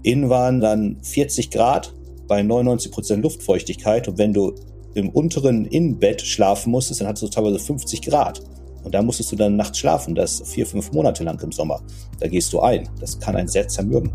Innen waren dann 40 Grad bei 99% Luftfeuchtigkeit. Und wenn du im unteren Innenbett schlafen musstest, dann hattest du teilweise 50 Grad. Und da musstest du dann nachts schlafen, das 4-5 Monate lang im Sommer. Da gehst du ein. Das kann einen sehr zermürben.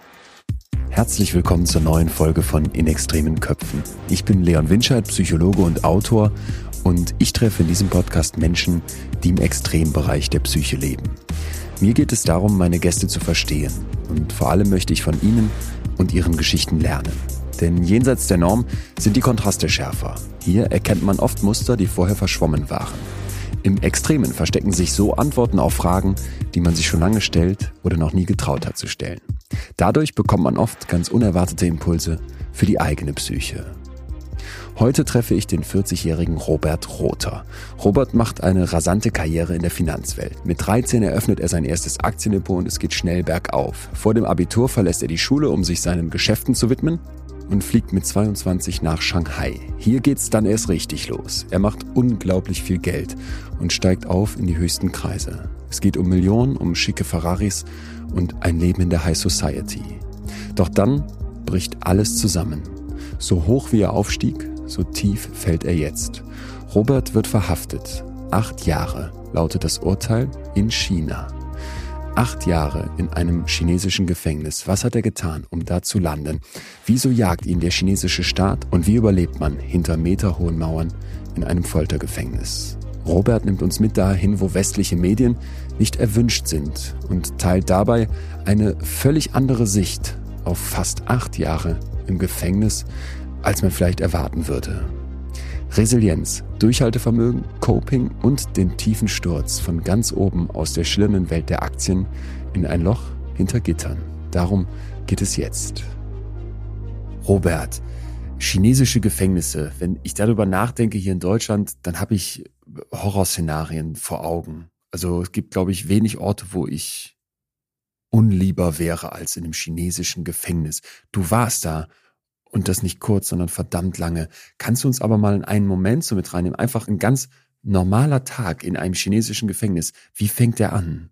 Herzlich willkommen zur neuen Folge von In extremen Köpfen. Ich bin Leon Winscheid, Psychologe und Autor, und ich treffe in diesem Podcast Menschen, die im Extrembereich der Psyche leben. Mir geht es darum, meine Gäste zu verstehen, und vor allem möchte ich von ihnen und ihren Geschichten lernen. Denn jenseits der Norm sind die Kontraste schärfer. Hier erkennt man oft Muster, die vorher verschwommen waren. Im Extremen verstecken sich so Antworten auf Fragen, die man sich schon lange stellt oder noch nie getraut hat zu stellen. Dadurch bekommt man oft ganz unerwartete Impulse für die eigene Psyche. Heute treffe ich den 40-jährigen Robert Rother. Robert macht eine rasante Karriere in der Finanzwelt. Mit 13 eröffnet er sein erstes Aktiendepot und es geht schnell bergauf. Vor dem Abitur verlässt er die Schule, um sich seinen Geschäften zu widmen, und fliegt mit 22 nach Shanghai. Hier geht's dann erst richtig los. Er macht unglaublich viel Geld und steigt auf in die höchsten Kreise. Es geht um Millionen, um schicke Ferraris und ein Leben in der High Society. Doch dann bricht alles zusammen. So hoch wie er aufstieg, so tief fällt er jetzt. Robert wird verhaftet. 8 Jahre lautet das Urteil in China. 8 Jahre in einem chinesischen Gefängnis. Was hat er getan, um da zu landen? Wieso jagt ihn der chinesische Staat? Und wie überlebt man hinter meterhohen Mauern in einem Foltergefängnis? Robert nimmt uns mit dahin, wo westliche Medien nicht erwünscht sind, und teilt dabei eine völlig andere Sicht auf fast 8 Jahre im Gefängnis, als man vielleicht erwarten würde. Resilienz, Durchhaltevermögen, Coping und den tiefen Sturz von ganz oben aus der schillernden Welt der Aktien in ein Loch hinter Gittern. Darum geht es jetzt. Robert, chinesische Gefängnisse. Wenn ich darüber nachdenke hier in Deutschland, dann habe ich Horrorszenarien vor Augen. Also es gibt, glaube ich, wenig Orte, wo ich unlieber wäre als in einem chinesischen Gefängnis. Du warst da. Und das nicht kurz, sondern verdammt lange. Kannst du uns aber mal in einen Moment so mit reinnehmen? Einfach ein ganz normaler Tag in einem chinesischen Gefängnis. Wie fängt der an?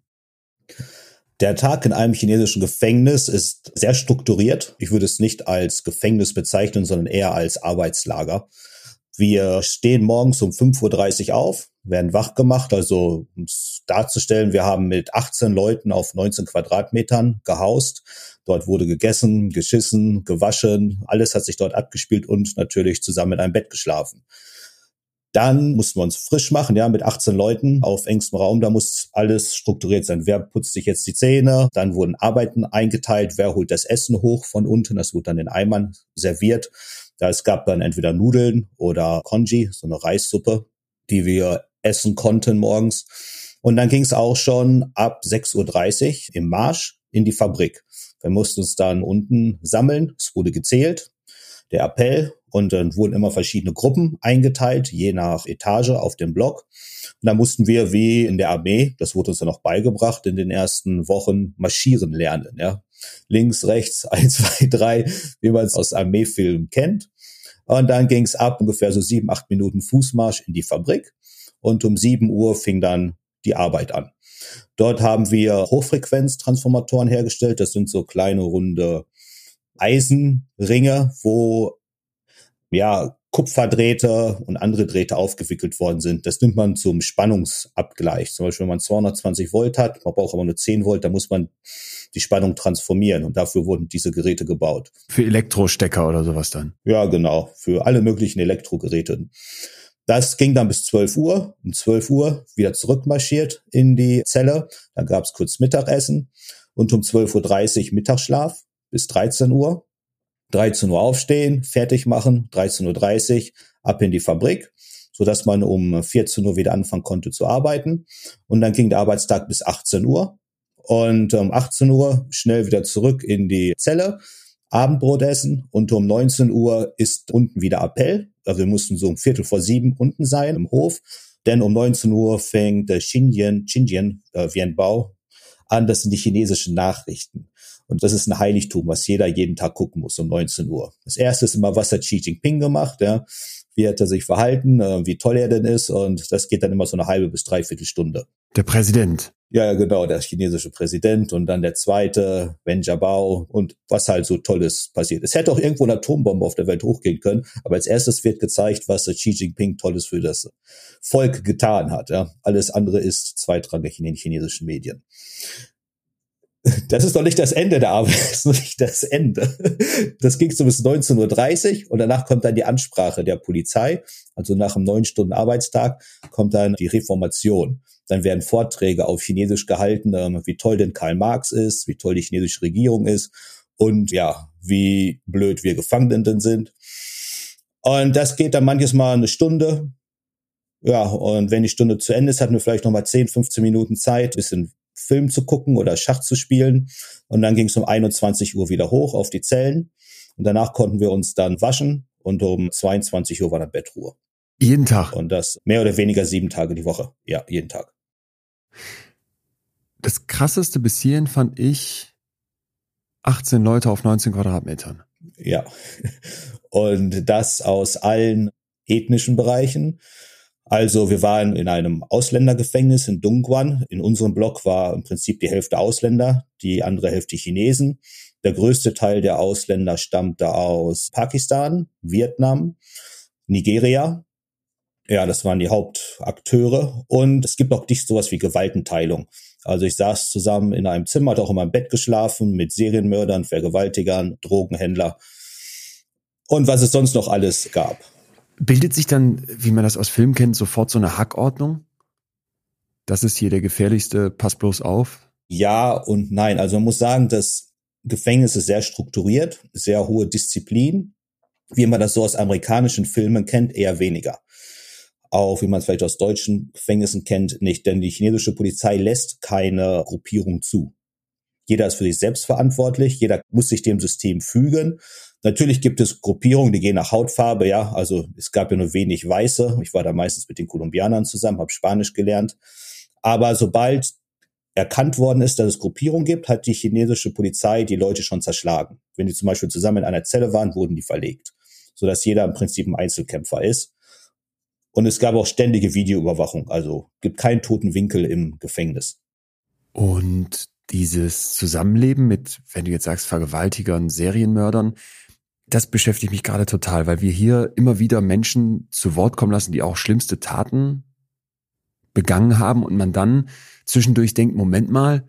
Der Tag in einem chinesischen Gefängnis ist sehr strukturiert. Ich würde es nicht als Gefängnis bezeichnen, sondern eher als Arbeitslager. Wir stehen morgens um 5:30 Uhr auf, werden wach gemacht. Also um es darzustellen, wir haben mit 18 Leuten auf 19 Quadratmetern gehaust. Dort wurde gegessen, geschissen, gewaschen. Alles hat sich dort abgespielt und natürlich zusammen in einem Bett geschlafen. Dann mussten wir uns frisch machen, ja, mit 18 Leuten auf engstem Raum. Da muss alles strukturiert sein. Wer putzt sich jetzt die Zähne? Dann wurden Arbeiten eingeteilt. Wer holt das Essen hoch von unten? Das wurde dann in Eimern serviert. Es gab dann entweder Nudeln oder Congee, so eine Reissuppe, die wir essen konnten morgens. Und dann ging es auch schon ab 6:30 Uhr im Marsch in die Fabrik. Wir mussten uns dann unten sammeln. Es wurde gezählt, der Appell. Und dann wurden immer verschiedene Gruppen eingeteilt, je nach Etage auf dem Block. Und dann mussten wir wie in der Armee, das wurde uns dann auch beigebracht, in den ersten Wochen marschieren lernen. Ja. Links, rechts, 1, 2, 3, wie man es aus Armeefilmen kennt. Und dann ging es ab, ungefähr so 7-8 Minuten Fußmarsch in die Fabrik. Und um 7 Uhr fing dann die Arbeit an. Dort haben wir Hochfrequenztransformatoren hergestellt. Das sind so kleine, runde Eisenringe, wo Kupferdrähte und andere Drähte aufgewickelt worden sind. Das nimmt man zum Spannungsabgleich. Zum Beispiel, wenn man 220 Volt hat, man braucht aber nur 10 Volt, dann muss man die Spannung transformieren. Und dafür wurden diese Geräte gebaut. Für Elektrostecker oder sowas dann? Ja, genau. Für alle möglichen Elektrogeräte. Das ging dann bis 12 Uhr. Um 12 Uhr wieder zurückmarschiert in die Zelle. Dann gab es kurz Mittagessen. Und um 12:30 Uhr Mittagsschlaf bis 13 Uhr. 13 Uhr aufstehen, fertig machen, 13:30 Uhr ab in die Fabrik, sodass man um 14 Uhr wieder anfangen konnte zu arbeiten. Und dann ging der Arbeitstag bis 18 Uhr. Und um 18 Uhr schnell wieder zurück in die Zelle, Abendbrot essen. Und um 19 Uhr ist unten wieder Appell. Also wir mussten so um 6:45 unten sein im Hof. Denn um 19 Uhr fängt der Xinjiang Wienbao an. Das sind die chinesischen Nachrichten. Und das ist ein Heiligtum, was jeder jeden Tag gucken muss um 19 Uhr. Das erste ist immer, was hat Xi Jinping gemacht, ja? Wie hat er sich verhalten, wie toll er denn ist. Und das geht dann immer so eine halbe bis dreiviertel Stunde. Der Präsident. Ja, genau, der chinesische Präsident und dann der zweite, Wen Jiabao und was halt so Tolles passiert. Es hätte auch irgendwo eine Atombombe auf der Welt hochgehen können, aber als erstes wird gezeigt, was Xi Jinping Tolles für das Volk getan hat. Ja. Alles andere ist zweitrangig in den chinesischen Medien. Das ist doch nicht das Ende der Arbeit, das ist noch nicht das Ende. Das ging so bis 19:30 Uhr und danach kommt dann die Ansprache der Polizei. Also nach einem 9 Stunden Arbeitstag kommt dann die Reformation. Dann werden Vorträge auf Chinesisch gehalten, wie toll denn Karl Marx ist, wie toll die chinesische Regierung ist und ja, wie blöd wir Gefangenen denn sind. Und das geht dann manches Mal eine Stunde. Ja, und wenn die Stunde zu Ende ist, hatten wir vielleicht noch mal 10, 15 Minuten Zeit, ein bisschen Film zu gucken oder Schach zu spielen. Und dann ging es um 21 Uhr wieder hoch auf die Zellen. Und danach konnten wir uns dann waschen und um 22 Uhr war dann Bettruhe. Jeden Tag? Und das mehr oder weniger 7 Tage die Woche. Ja, jeden Tag. Das Krasseste bis hierhin fand ich 18 Leute auf 19 Quadratmetern. Ja. Und das aus allen ethnischen Bereichen. Also wir waren in einem Ausländergefängnis in Dongguan. In unserem Block war im Prinzip die Hälfte Ausländer, die andere Hälfte Chinesen. Der größte Teil der Ausländer stammte aus Pakistan, Vietnam, Nigeria. Ja, das waren die Hauptakteure. Und es gibt auch nicht sowas wie Gewaltenteilung. Also ich saß zusammen in einem Zimmer, hatte auch in meinem Bett geschlafen mit Serienmördern, Vergewaltigern, Drogenhändler und was es sonst noch alles gab. Bildet sich dann, wie man das aus Filmen kennt, sofort so eine Hackordnung? Das ist hier der gefährlichste, pass bloß auf? Ja und nein. Also man muss sagen, das Gefängnis ist sehr strukturiert, sehr hohe Disziplin. Wie man das so aus amerikanischen Filmen kennt, eher weniger. Auch wie man es vielleicht aus deutschen Gefängnissen kennt, nicht. Denn die chinesische Polizei lässt keine Gruppierung zu. Jeder ist für sich selbst verantwortlich, jeder muss sich dem System fügen. Natürlich gibt es Gruppierungen, die gehen nach Hautfarbe, ja. Also es gab ja nur wenig Weiße. Ich war da meistens mit den Kolumbianern zusammen, habe Spanisch gelernt. Aber sobald erkannt worden ist, dass es Gruppierungen gibt, hat die chinesische Polizei die Leute schon zerschlagen. Wenn die zum Beispiel zusammen in einer Zelle waren, wurden die verlegt, sodass jeder im Prinzip ein Einzelkämpfer ist. Und es gab auch ständige Videoüberwachung, also gibt keinen toten Winkel im Gefängnis. Und dieses Zusammenleben mit, wenn du jetzt sagst, Vergewaltigern, Serienmördern, das beschäftigt mich gerade total, weil wir hier immer wieder Menschen zu Wort kommen lassen, die auch schlimmste Taten begangen haben und man dann zwischendurch denkt, Moment mal,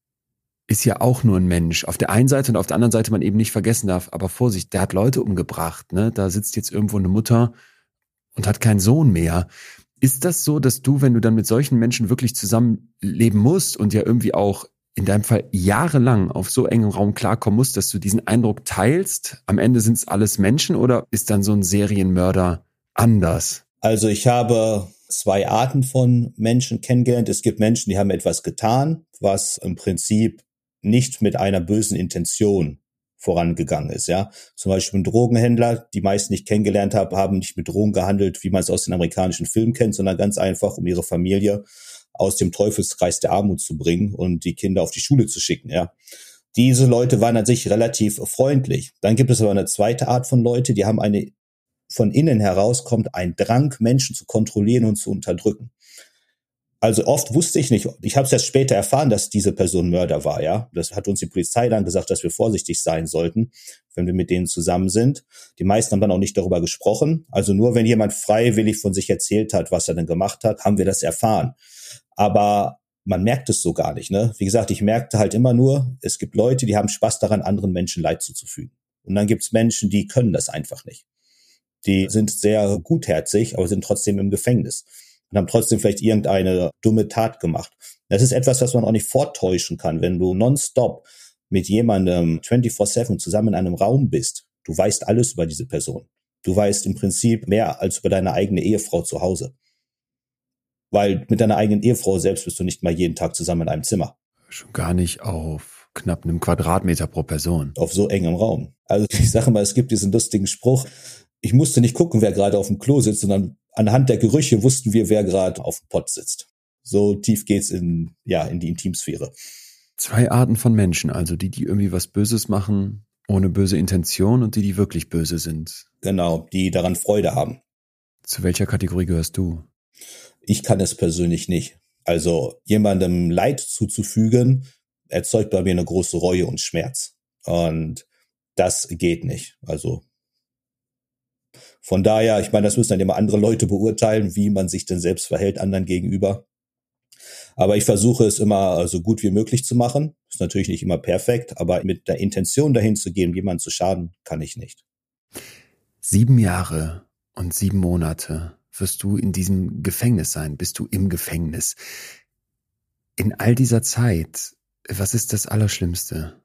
ist ja auch nur ein Mensch. Auf der einen Seite und auf der anderen Seite man eben nicht vergessen darf, aber Vorsicht, der hat Leute umgebracht, ne? Da sitzt jetzt irgendwo eine Mutter und hat keinen Sohn mehr. Ist das so, dass du, wenn du dann mit solchen Menschen wirklich zusammenleben musst und ja irgendwie auch in deinem Fall jahrelang auf so engem Raum klarkommen musst, dass du diesen Eindruck teilst, am Ende sind es alles Menschen oder ist dann so ein Serienmörder anders? Also ich habe 2 Arten von Menschen kennengelernt. Es gibt Menschen, die haben etwas getan, was im Prinzip nicht mit einer bösen Intention vorangegangen ist, ja. Zum Beispiel ein Drogenhändler, die meisten, die ich kennengelernt habe, haben nicht mit Drogen gehandelt, wie man es aus den amerikanischen Filmen kennt, sondern ganz einfach, um ihre Familie aus dem Teufelskreis der Armut zu bringen und die Kinder auf die Schule zu schicken, ja. Diese Leute waren an sich relativ freundlich. Dann gibt es aber eine zweite Art von Leute, die haben von innen heraus kommt ein Drang, Menschen zu kontrollieren und zu unterdrücken. Also oft wusste ich nicht, ich habe es erst später erfahren, dass diese Person Mörder war, ja. Das hat uns die Polizei dann gesagt, dass wir vorsichtig sein sollten, wenn wir mit denen zusammen sind. Die meisten haben dann auch nicht darüber gesprochen. Also nur wenn jemand freiwillig von sich erzählt hat, was er denn gemacht hat, haben wir das erfahren. Aber man merkt es so gar nicht, ne? Wie gesagt, ich merkte halt immer nur, es gibt Leute, die haben Spaß daran, anderen Menschen Leid zuzufügen. Und dann gibt es Menschen, die können das einfach nicht. Die sind sehr gutherzig, aber sind trotzdem im Gefängnis und haben trotzdem vielleicht irgendeine dumme Tat gemacht. Das ist etwas, was man auch nicht vortäuschen kann. Wenn du nonstop mit jemandem 24/7 zusammen in einem Raum bist, du weißt alles über diese Person. Du weißt im Prinzip mehr als über deine eigene Ehefrau zu Hause. Weil mit deiner eigenen Ehefrau selbst bist du nicht mal jeden Tag zusammen in einem Zimmer. Schon gar nicht auf knapp einem Quadratmeter pro Person. Auf so engem Raum. Also ich sage mal, es gibt diesen lustigen Spruch, ich musste nicht gucken, wer gerade auf dem Klo sitzt, sondern anhand der Gerüche wussten wir, wer gerade auf dem Pott sitzt. So tief geht's in die Intimsphäre. 2 Arten von Menschen, also die irgendwie was Böses machen, ohne böse Intention und die wirklich böse sind. Genau, die daran Freude haben. Zu welcher Kategorie gehörst du? Ich kann es persönlich nicht. Also jemandem Leid zuzufügen, erzeugt bei mir eine große Reue und Schmerz. Und das geht nicht. Also von daher, ich meine, das müssen dann immer andere Leute beurteilen, wie man sich denn selbst verhält anderen gegenüber. Aber ich versuche es immer so gut wie möglich zu machen. Ist natürlich nicht immer perfekt, aber mit der Intention dahin zu gehen, jemandem zu schaden, kann ich nicht. 7 Jahre und 7 Monate wirst du in diesem Gefängnis sein, bist du im Gefängnis. In all dieser Zeit, was ist das Allerschlimmste?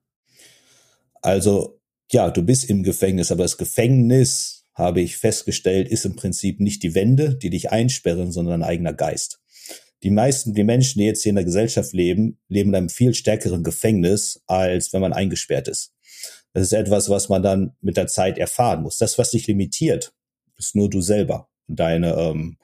Also, ja, du bist im Gefängnis, aber das Gefängnis, habe ich festgestellt, ist im Prinzip nicht die Wände, die dich einsperren, sondern dein eigener Geist. Die Menschen, die jetzt hier in der Gesellschaft leben, leben in einem viel stärkeren Gefängnis, als wenn man eingesperrt ist. Das ist etwas, was man dann mit der Zeit erfahren muss. Das, was dich limitiert, bist nur du selber. Deine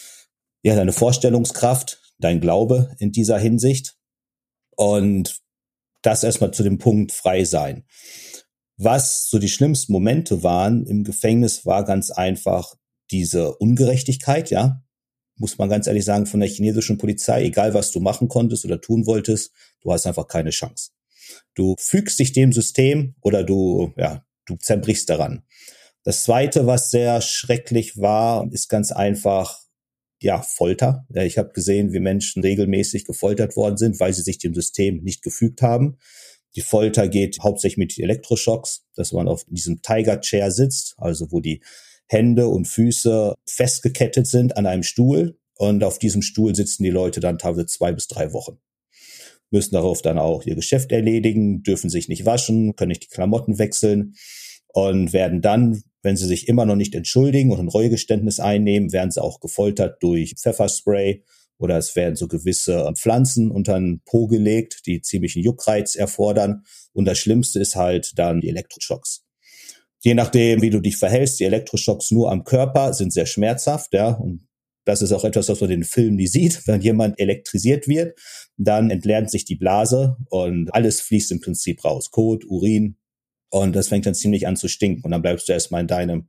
Vorstellungskraft, dein Glaube in dieser Hinsicht. Und das erstmal zu dem Punkt frei sein. Was so die schlimmsten Momente waren im Gefängnis, war ganz einfach diese Ungerechtigkeit, ja. Muss man ganz ehrlich sagen, von der chinesischen Polizei, egal was du machen konntest oder tun wolltest, du hast einfach keine Chance. Du fügst dich dem System oder du zerbrichst daran. Das Zweite, was sehr schrecklich war, ist ganz einfach, Folter. Ich habe gesehen, wie Menschen regelmäßig gefoltert worden sind, weil sie sich dem System nicht gefügt haben. Die Folter geht hauptsächlich mit Elektroschocks, dass man auf diesem Tiger Chair sitzt, also wo die Hände und Füße festgekettet sind an einem Stuhl. Und auf diesem Stuhl sitzen die Leute dann teilweise 2 bis 3 Wochen. Müssen darauf dann auch ihr Geschäft erledigen, dürfen sich nicht waschen, können nicht die Klamotten wechseln und werden dann, wenn sie sich immer noch nicht entschuldigen und ein Reuegeständnis einnehmen, werden sie auch gefoltert durch Pfefferspray oder es werden so gewisse Pflanzen unter den Po gelegt, die ziemlichen Juckreiz erfordern. Und das Schlimmste ist halt dann die Elektroschocks. Je nachdem, wie du dich verhältst, die Elektroschocks nur am Körper sind sehr schmerzhaft, ja, und das ist auch etwas, was man in den Filmen nie sieht. Wenn jemand elektrisiert wird, dann entleert sich die Blase und alles fließt im Prinzip raus. Kot, Urin. Und das fängt dann ziemlich an zu stinken. Und dann bleibst du erstmal in deinen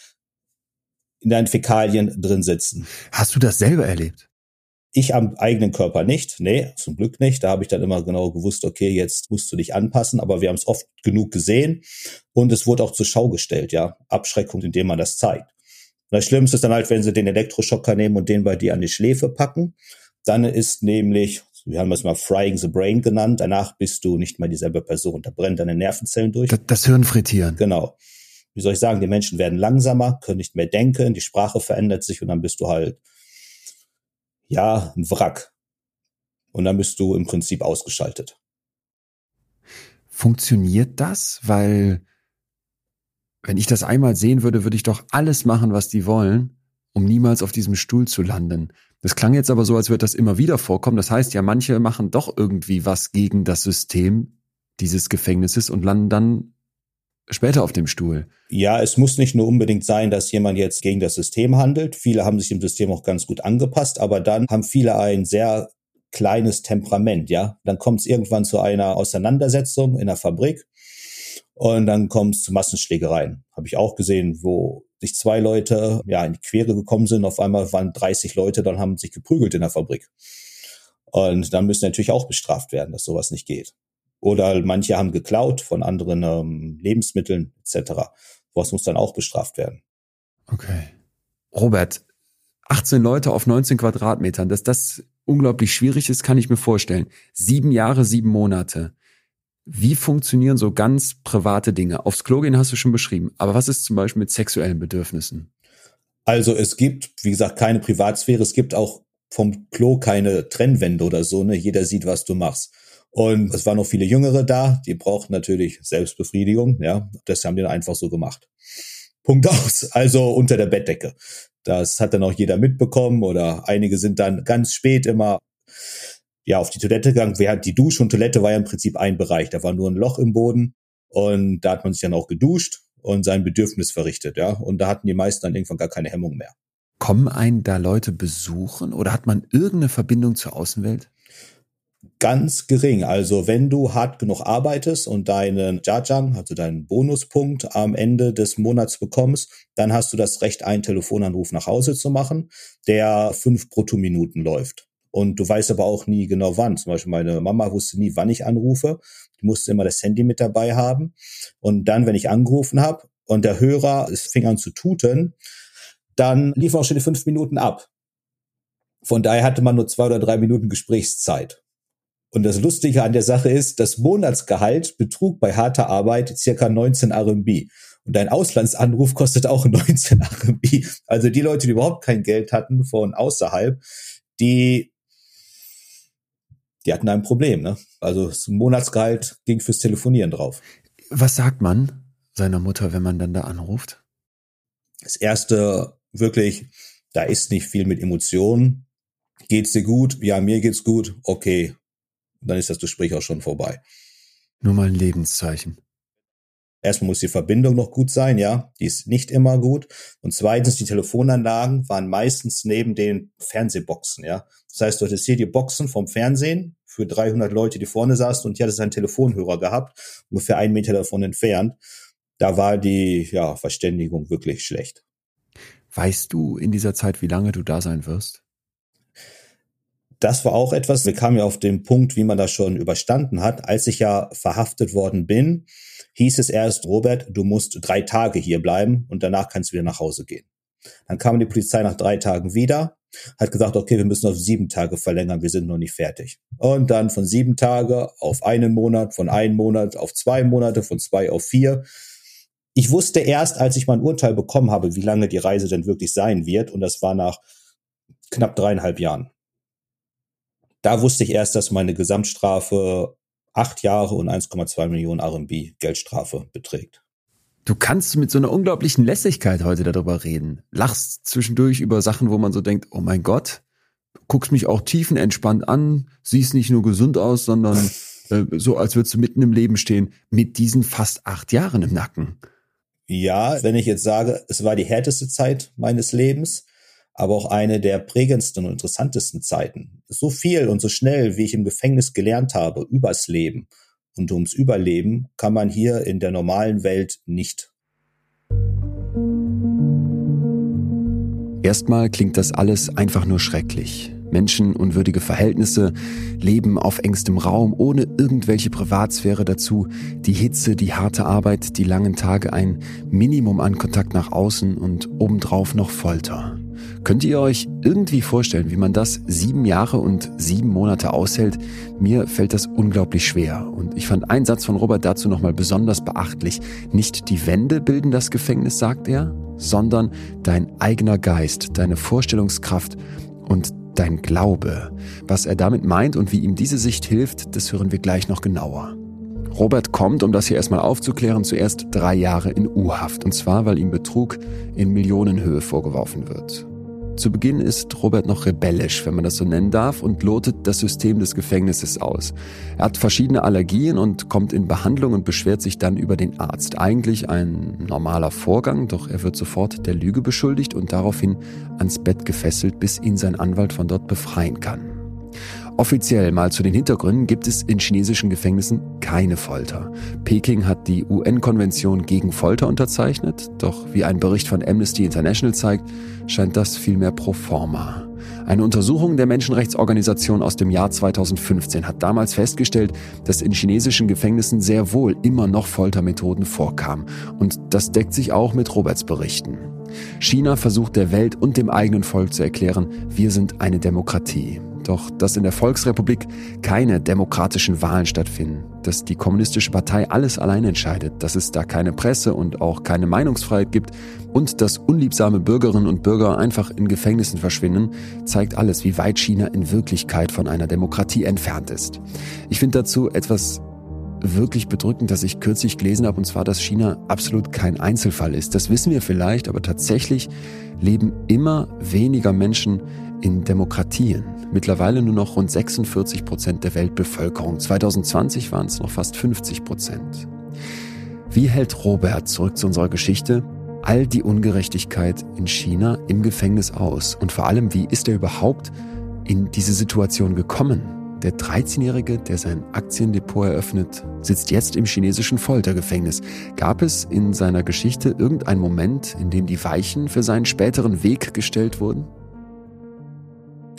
Fäkalien drin sitzen. Hast du das selber erlebt? Ich am eigenen Körper nicht. Nee, zum Glück nicht. Da habe ich dann immer genau gewusst, okay, jetzt musst du dich anpassen. Aber wir haben es oft genug gesehen. Und es wurde auch zur Schau gestellt, ja. Abschreckung, indem man das zeigt. Und das Schlimmste ist dann halt, wenn sie den Elektroschocker nehmen und den bei dir an die Schläfe packen. Dann ist nämlich, wir haben das mal Frying the Brain genannt, danach bist du nicht mal dieselbe Person. Da brennen deine Nervenzellen durch. Das Hirn frittieren. Genau. Wie soll ich sagen, die Menschen werden langsamer, können nicht mehr denken, die Sprache verändert sich und dann bist du halt, ein Wrack. Und dann bist du im Prinzip ausgeschaltet. Funktioniert das? Weil wenn ich das einmal sehen würde, würde ich doch alles machen, was die wollen, um niemals auf diesem Stuhl zu landen. Das klang jetzt aber so, als würde das immer wieder vorkommen. Das heißt ja, manche machen doch irgendwie was gegen das System dieses Gefängnisses und landen dann später auf dem Stuhl. Ja, es muss nicht nur unbedingt sein, dass jemand jetzt gegen das System handelt. Viele haben sich dem System auch ganz gut angepasst, aber dann haben viele ein sehr kleines Temperament, ja. Dann kommt es irgendwann zu einer Auseinandersetzung in der Fabrik und dann kommt es zu Massenschlägereien. Habe ich auch gesehen, wo sich 2 Leute in die Quere gekommen sind. Auf einmal waren 30 Leute, dann haben sich geprügelt in der Fabrik. Und dann müssen natürlich auch bestraft werden, dass sowas nicht geht. Oder manche haben geklaut von anderen Lebensmitteln etc. Was muss dann auch bestraft werden. Okay. Robert, 18 Leute auf 19 Quadratmetern, dass das unglaublich schwierig ist, kann ich mir vorstellen. 7 Jahre, 7 Monate. Wie funktionieren so ganz private Dinge? Aufs Klo gehen hast du schon beschrieben. Aber was ist zum Beispiel mit sexuellen Bedürfnissen? Also es gibt, wie gesagt, keine Privatsphäre. Es gibt auch vom Klo keine Trennwände oder so. Ne? Jeder sieht, was du machst. Und es waren noch viele Jüngere da. Die brauchten natürlich Selbstbefriedigung. Ja, das haben die dann einfach so gemacht. Punkt aus. Also unter der Bettdecke. Das hat dann auch jeder mitbekommen. Oder einige sind dann ganz spät immer auf die Toilette gegangen. Die Dusche und Toilette war ja im Prinzip ein Bereich. Da war nur ein Loch im Boden und da hat man sich dann auch geduscht und sein Bedürfnis verrichtet, ja. Und da hatten die meisten dann irgendwann gar keine Hemmung mehr. Kommen einen da Leute besuchen oder hat man irgendeine Verbindung zur Außenwelt? Ganz gering. Also wenn du hart genug arbeitest und deinen Jajang, also deinen Bonuspunkt am Ende des Monats bekommst, dann hast du das Recht, einen Telefonanruf nach Hause zu machen, der 5 Bruttominuten läuft. Und du weißt aber auch nie genau wann. Zum Beispiel meine Mama wusste nie, wann ich anrufe. Die musste immer das Handy mit dabei haben. Und dann, wenn ich angerufen habe und der Hörer, es fing an zu tuten, dann liefen auch schon die 5 Minuten ab. Von daher hatte man nur 2 oder 3 Minuten Gesprächszeit. Und das Lustige an der Sache ist, das Monatsgehalt betrug bei harter Arbeit circa 19 RMB. Und ein Auslandsanruf kostet auch 19 RMB. Also die Leute, die überhaupt kein Geld hatten von außerhalb, die hatten ein Problem, ne? Also das Monatsgehalt ging fürs Telefonieren drauf. Was sagt man seiner Mutter, wenn man dann da anruft? Das erste wirklich, da ist nicht viel mit Emotionen. Geht's dir gut? Ja, mir geht's gut. Okay. Und dann ist das Gespräch auch schon vorbei. Nur mal ein Lebenszeichen. Erstmal muss die Verbindung noch gut sein, ja. Die ist nicht immer gut. Und zweitens, die Telefonanlagen waren meistens neben den Fernsehboxen, ja. Das heißt, du hattest hier die Boxen vom Fernsehen für 300 Leute, die vorne saßen, und hier hattest einen Telefonhörer gehabt, ungefähr 1 Meter davon entfernt. Da war die, Verständigung wirklich schlecht. Weißt du in dieser Zeit, wie lange du da sein wirst? Das war auch etwas, wir kamen ja auf den Punkt, wie man das schon überstanden hat. Als ich ja verhaftet worden bin, hieß es erst, Robert, du musst 3 Tage hier bleiben und danach kannst du wieder nach Hause gehen. Dann kam die Polizei nach 3 Tagen wieder, hat gesagt, okay, wir müssen auf 7 Tage verlängern, wir sind noch nicht fertig. Und dann von 7 Tage auf 1 Monat, von 1 Monat auf 2 Monate, von 2 auf 4. Ich wusste erst, als ich mein Urteil bekommen habe, wie lange die Reise denn wirklich sein wird, und das war nach knapp 3,5 Jahren. Da wusste ich erst, dass meine Gesamtstrafe 8 Jahre und 1,2 Millionen RMB Geldstrafe beträgt. Du kannst mit so einer unglaublichen Lässigkeit heute darüber reden. Lachst zwischendurch über Sachen, wo man so denkt, oh mein Gott, guckst mich auch tiefenentspannt an, siehst nicht nur gesund aus, sondern so, als würdest du mitten im Leben stehen, mit diesen fast 8 Jahren im Nacken. Ja, wenn ich jetzt sage, es war die härteste Zeit meines Lebens, aber auch eine der prägendsten und interessantesten Zeiten. So viel und so schnell, wie ich im Gefängnis gelernt habe, übers Leben und ums Überleben, kann man hier in der normalen Welt nicht. Erstmal klingt das alles einfach nur schrecklich. Menschenunwürdige Verhältnisse, Leben auf engstem Raum, ohne irgendwelche Privatsphäre dazu, die Hitze, die harte Arbeit, die langen Tage, ein Minimum an Kontakt nach außen und obendrauf noch Folter. Könnt ihr euch irgendwie vorstellen, wie man das 7 Jahre und 7 Monate aushält? Mir fällt das unglaublich schwer. Und ich fand einen Satz von Robert dazu nochmal besonders beachtlich. Nicht die Wände bilden das Gefängnis, sagt er, sondern dein eigener Geist, deine Vorstellungskraft und dein Glaube. Was er damit meint und wie ihm diese Sicht hilft, das hören wir gleich noch genauer. Robert kommt, um das hier erstmal aufzuklären, zuerst 3 Jahre in U-Haft. Und zwar, weil ihm Betrug in Millionenhöhe vorgeworfen wird. Zu Beginn ist Robert noch rebellisch, wenn man das so nennen darf, und lotet das System des Gefängnisses aus. Er hat verschiedene Allergien und kommt in Behandlung und beschwert sich dann über den Arzt. Eigentlich ein normaler Vorgang, doch er wird sofort der Lüge beschuldigt und daraufhin ans Bett gefesselt, bis ihn sein Anwalt von dort befreien kann. Offiziell mal zu den Hintergründen gibt es in chinesischen Gefängnissen keine Folter. Peking hat die UN-Konvention gegen Folter unterzeichnet, doch wie ein Bericht von Amnesty International zeigt, scheint das vielmehr pro forma. Eine Untersuchung der Menschenrechtsorganisation aus dem Jahr 2015 hat damals festgestellt, dass in chinesischen Gefängnissen sehr wohl immer noch Foltermethoden vorkamen. Und das deckt sich auch mit Roberts Berichten. China versucht der Welt und dem eigenen Volk zu erklären, wir sind eine Demokratie. Doch dass in der Volksrepublik keine demokratischen Wahlen stattfinden, dass die Kommunistische Partei alles allein entscheidet, dass es da keine Presse und auch keine Meinungsfreiheit gibt und dass unliebsame Bürgerinnen und Bürger einfach in Gefängnissen verschwinden, zeigt alles, wie weit China in Wirklichkeit von einer Demokratie entfernt ist. Ich finde dazu etwas wirklich bedrückend, das ich kürzlich gelesen habe, und zwar, dass China absolut kein Einzelfall ist. Das wissen wir vielleicht, aber tatsächlich leben immer weniger Menschen in Demokratien. Mittlerweile nur noch rund 46% der Weltbevölkerung. 2020 waren es noch fast 50%. Wie hält Robert, zurück zu unserer Geschichte, all die Ungerechtigkeit in China im Gefängnis aus? Und vor allem, wie ist er überhaupt in diese Situation gekommen? Der 13-Jährige, der sein Aktiendepot eröffnet, sitzt jetzt im chinesischen Foltergefängnis. Gab es in seiner Geschichte irgendeinen Moment, in dem die Weichen für seinen späteren Weg gestellt wurden?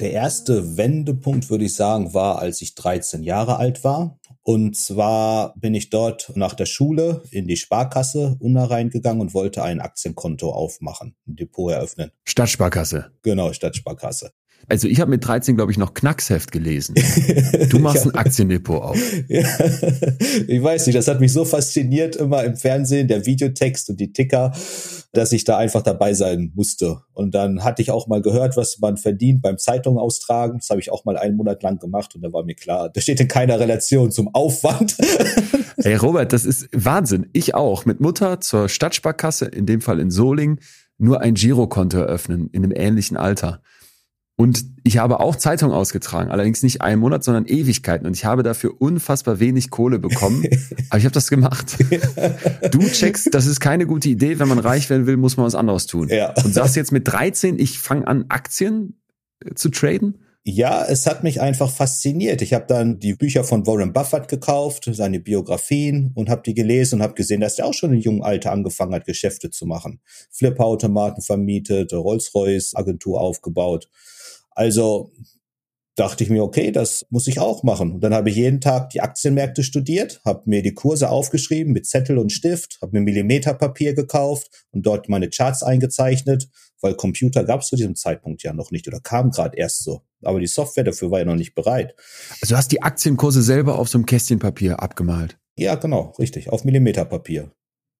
Der erste Wendepunkt, würde ich sagen, war, als ich 13 Jahre alt war. Und zwar bin ich dort nach der Schule in die Sparkasse Unna reingegangen und wollte ein Aktienkonto aufmachen, ein Depot eröffnen. Stadtsparkasse. Genau, Stadtsparkasse. Also ich habe mit 13, glaube ich, noch Knacksheft gelesen. Du machst ein Aktiendepot auf. Ja. Ich weiß nicht, das hat mich so fasziniert immer im Fernsehen, der Videotext und die Ticker, dass ich da einfach dabei sein musste. Und dann hatte ich auch mal gehört, was man verdient beim Zeitung austragen. Das habe ich auch mal einen Monat lang gemacht und da war mir klar, das steht in keiner Relation zum Aufwand. Hey Robert, das ist Wahnsinn. Ich auch. Mit Mutter zur Stadtsparkasse, in dem Fall in Solingen, nur ein Girokonto eröffnen in einem ähnlichen Alter. Und ich habe auch Zeitung ausgetragen, allerdings nicht einen Monat, sondern Ewigkeiten. Und ich habe dafür unfassbar wenig Kohle bekommen. Aber ich habe das gemacht. Du checkst, das ist keine gute Idee. Wenn man reich werden will, muss man was anderes tun. Ja. Und sagst jetzt mit 13, ich fange an, Aktien zu traden? Ja, es hat mich einfach fasziniert. Ich habe dann die Bücher von Warren Buffett gekauft, seine Biografien und habe die gelesen und habe gesehen, dass er auch schon in jungem Alter angefangen hat, Geschäfte zu machen. Flipperautomaten vermietet, Rolls-Royce Agentur aufgebaut. Also dachte ich mir, okay, das muss ich auch machen. Und dann habe ich jeden Tag die Aktienmärkte studiert, habe mir die Kurse aufgeschrieben mit Zettel und Stift, habe mir Millimeterpapier gekauft und dort meine Charts eingezeichnet, weil Computer gab es zu diesem Zeitpunkt ja noch nicht oder kam gerade erst so. Aber die Software dafür war ja noch nicht bereit. Also du hast die Aktienkurse selber auf so einem Kästchen Papier abgemalt? Ja, genau, richtig, auf Millimeterpapier.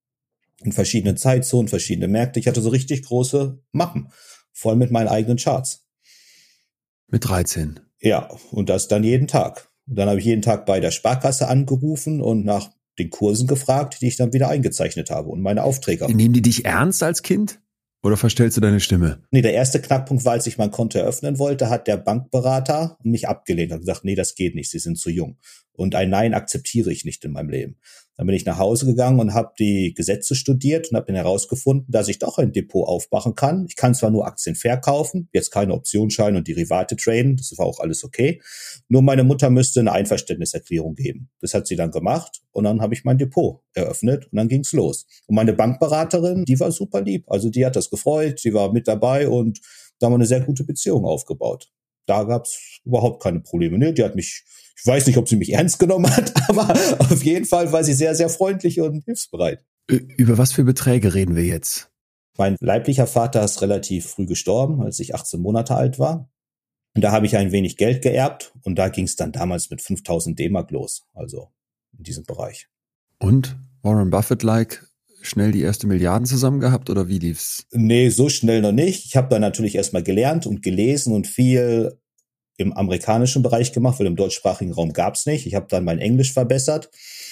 In verschiedenen Zeitzonen, verschiedene Märkte. Ich hatte so richtig große Mappen, voll mit meinen eigenen Charts. Mit 13? Ja, und das dann jeden Tag. Und dann habe ich jeden Tag bei der Sparkasse angerufen und nach den Kursen gefragt, die ich dann wieder eingezeichnet habe und meine Aufträge. Nehmen die dich ernst als Kind? Oder verstellst du deine Stimme? Nee, der erste Knackpunkt war, als ich mein Konto eröffnen wollte, hat der Bankberater mich abgelehnt und gesagt, nee, das geht nicht, Sie sind zu jung. Und ein Nein akzeptiere ich nicht in meinem Leben. Dann bin ich nach Hause gegangen und habe die Gesetze studiert und habe dann herausgefunden, dass ich doch ein Depot aufmachen kann. Ich kann zwar nur Aktien verkaufen, jetzt keine Optionsscheine und Derivate traden, das war auch alles okay. Nur meine Mutter müsste eine Einverständniserklärung geben. Das hat sie dann gemacht und dann habe ich mein Depot eröffnet und dann ging's los. Und meine Bankberaterin, die war super lieb. Also die hat das gefreut, die war mit dabei und da haben wir eine sehr gute Beziehung aufgebaut. Da gab's überhaupt keine Probleme. Nee, die hat mich, ich weiß nicht, ob sie mich ernst genommen hat, aber auf jeden Fall war sie sehr, sehr freundlich und hilfsbereit. Über was für Beträge reden wir jetzt? Mein leiblicher Vater ist relativ früh gestorben, als ich 18 Monate alt war. Und da habe ich ein wenig Geld geerbt und da ging es dann damals mit 5.000 D-Mark los, also in diesem Bereich. Und Warren Buffett-like schnell die erste Milliarden zusammen gehabt oder wie lief's? Nee, so schnell noch nicht. Ich habe dann natürlich erstmal gelernt und gelesen und viel im amerikanischen Bereich gemacht, weil im deutschsprachigen Raum gab's nicht. Ich habe dann mein Englisch verbessert.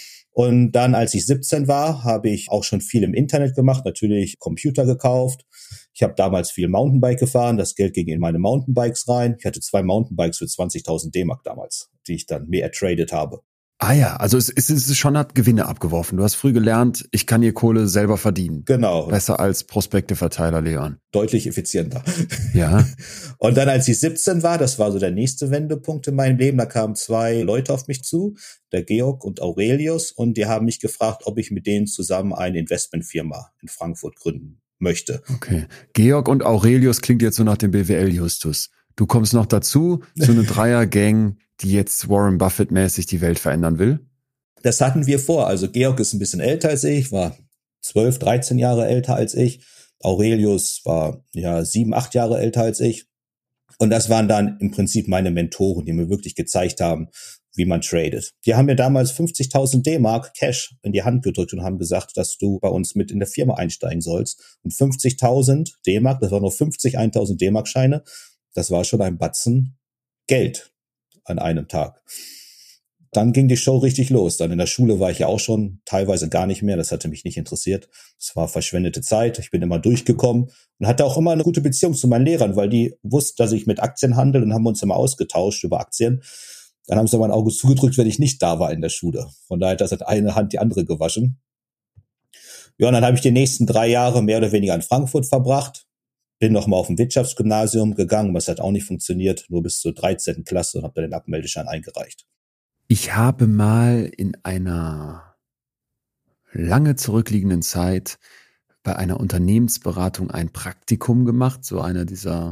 Und dann, als ich 17 war, habe ich auch schon viel im Internet gemacht, natürlich Computer gekauft. Ich habe damals viel Mountainbike gefahren, das Geld ging in meine Mountainbikes rein. Ich hatte 2 Mountainbikes für 20.000 D-Mark damals, die ich dann mir ertradet habe. Ah ja, also es ist schon, hat Gewinne abgeworfen. Du hast früh gelernt, ich kann hier Kohle selber verdienen. Genau. Besser als Prospekteverteiler, Leon. Deutlich effizienter. Ja. Und dann, als ich 17 war, das war so der nächste Wendepunkt in meinem Leben, da kamen 2 Leute auf mich zu, der Georg und Aurelius, und die haben mich gefragt, ob ich mit denen zusammen eine Investmentfirma in Frankfurt gründen möchte. Okay. Georg und Aurelius klingt jetzt so nach dem BWL-Justus. Du kommst noch dazu, so eine Dreier-Gang, die jetzt Warren Buffett-mäßig die Welt verändern will? Das hatten wir vor. Also Georg ist ein bisschen älter als ich, war 12, 13 Jahre älter als ich. Aurelius war 7, 8 Jahre älter als ich. Und das waren dann im Prinzip meine Mentoren, die mir wirklich gezeigt haben, wie man tradet. Die haben mir damals 50.000 D-Mark Cash in die Hand gedrückt und haben gesagt, dass du bei uns mit in der Firma einsteigen sollst. Und 50.000 D-Mark, das waren nur 50 1.000 D-Mark Scheine, das war schon ein Batzen Geld an einem Tag. Dann ging die Show richtig los. Dann in der Schule war ich ja auch schon teilweise gar nicht mehr. Das hatte mich nicht interessiert. Es war verschwendete Zeit. Ich bin immer durchgekommen und hatte auch immer eine gute Beziehung zu meinen Lehrern, weil die wussten, dass ich mit Aktien handle und haben uns immer ausgetauscht über Aktien. Dann haben sie mein Auge zugedrückt, wenn ich nicht da war in der Schule. Von daher hat eine Hand die andere gewaschen. Ja, und dann habe ich die nächsten 3 Jahre mehr oder weniger in Frankfurt verbracht. Bin noch mal auf ein Wirtschaftsgymnasium gegangen, aber es hat auch nicht funktioniert, nur bis zur 13. Klasse und habe dann den Abmeldeschein eingereicht. Ich habe mal in einer lange zurückliegenden Zeit bei einer Unternehmensberatung ein Praktikum gemacht, so einer dieser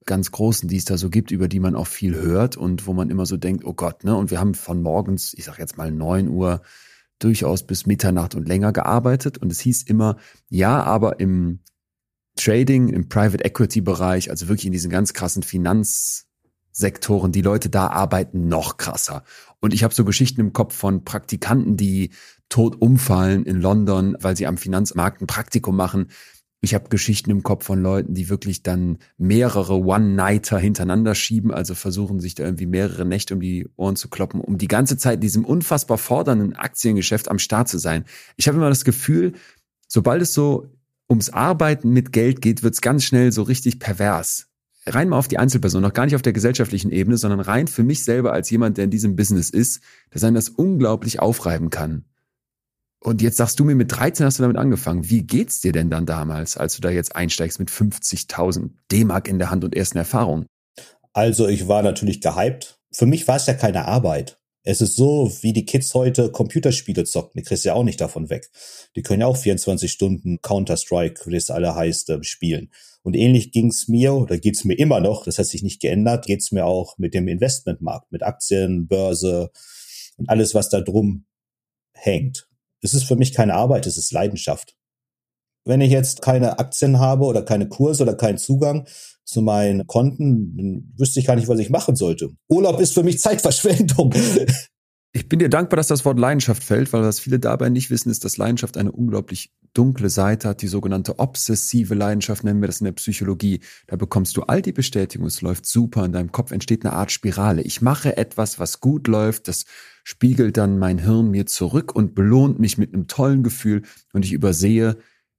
ganz großen, die es da so gibt, über die man auch viel hört und wo man immer so denkt, oh Gott, ne? Und wir haben von morgens, ich sag jetzt mal 9 Uhr, durchaus bis Mitternacht und länger gearbeitet. Und es hieß immer, ja, aber im Trading, im Private Equity Bereich, also wirklich in diesen ganz krassen Finanzsektoren, die Leute da arbeiten noch krasser. Und ich habe so Geschichten im Kopf von Praktikanten, die tot umfallen in London, weil sie am Finanzmarkt ein Praktikum machen. Ich habe Geschichten im Kopf von Leuten, die wirklich dann mehrere One-Nighter hintereinander schieben, also versuchen, sich da irgendwie mehrere Nächte um die Ohren zu kloppen, um die ganze Zeit in diesem unfassbar fordernden Aktiengeschäft am Start zu sein. Ich habe immer das Gefühl, sobald es so ums Arbeiten mit Geld geht, wird es ganz schnell so richtig pervers. Rein mal auf die Einzelperson, noch gar nicht auf der gesellschaftlichen Ebene, sondern rein für mich selber als jemand, der in diesem Business ist, dass einen das unglaublich aufreiben kann. Und jetzt sagst du mir, mit 13 hast du damit angefangen. Wie geht's dir denn dann damals, als du da jetzt einsteigst mit 50.000 D-Mark in der Hand und ersten Erfahrungen? Also ich war natürlich gehypt. Für mich war es ja keine Arbeit. Es ist so, wie die Kids heute Computerspiele zocken. Die kriegst du ja auch nicht davon weg. Die können ja auch 24 Stunden Counter-Strike, wie es alle heißt, spielen. Und ähnlich ging's mir, oder geht's mir immer noch, das hat sich nicht geändert, geht's mir auch mit dem Investmentmarkt, mit Aktien, Börse und alles, was da drum hängt. Es ist für mich keine Arbeit, es ist Leidenschaft. Wenn ich jetzt keine Aktien habe oder keine Kurse oder keinen Zugang zu meinen Konten, dann wüsste ich gar nicht, was ich machen sollte. Urlaub ist für mich Zeitverschwendung. Ich bin dir dankbar, dass das Wort Leidenschaft fällt, weil was viele dabei nicht wissen, ist, dass Leidenschaft eine unglaublich dunkle Seite hat, die sogenannte obsessive Leidenschaft, nennen wir das in der Psychologie. Da bekommst du all die Bestätigung, es läuft super, in deinem Kopf entsteht eine Art Spirale. Ich mache etwas, was gut läuft, das spiegelt dann mein Hirn mir zurück und belohnt mich mit einem tollen Gefühl und ich übersehe,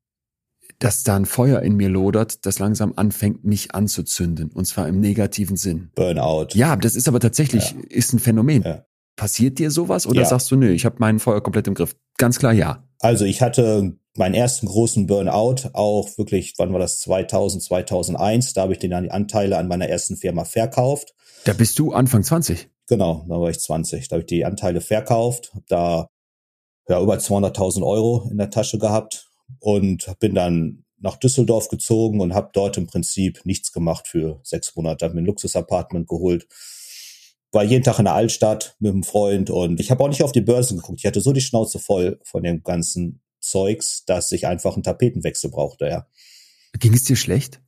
dass da ein Feuer in mir lodert, das langsam anfängt, mich anzuzünden. Und zwar im negativen Sinn. Burnout. Ja, das ist aber tatsächlich, ist ein Phänomen. Ja. Passiert dir sowas oder sagst du, nö, ich habe mein Feuer komplett im Griff? Ganz klar, ja. Also ich hatte meinen ersten großen Burnout auch wirklich, wann war das, 2000, 2001. Da habe ich die Anteile an meiner ersten Firma verkauft. Da bist du Anfang 20? Genau, da war ich 20. Da habe ich die Anteile verkauft, habe da über 200.000 Euro in der Tasche gehabt und bin dann nach Düsseldorf gezogen und habe dort im Prinzip nichts gemacht für 6 Monate. Habe mir ein Luxusapartment geholt, war jeden Tag in der Altstadt mit einem Freund und ich habe auch nicht auf die Börsen geguckt. Ich hatte so die Schnauze voll von dem ganzen Zeugs, dass ich einfach einen Tapetenwechsel brauchte, ja. Ging es dir schlecht?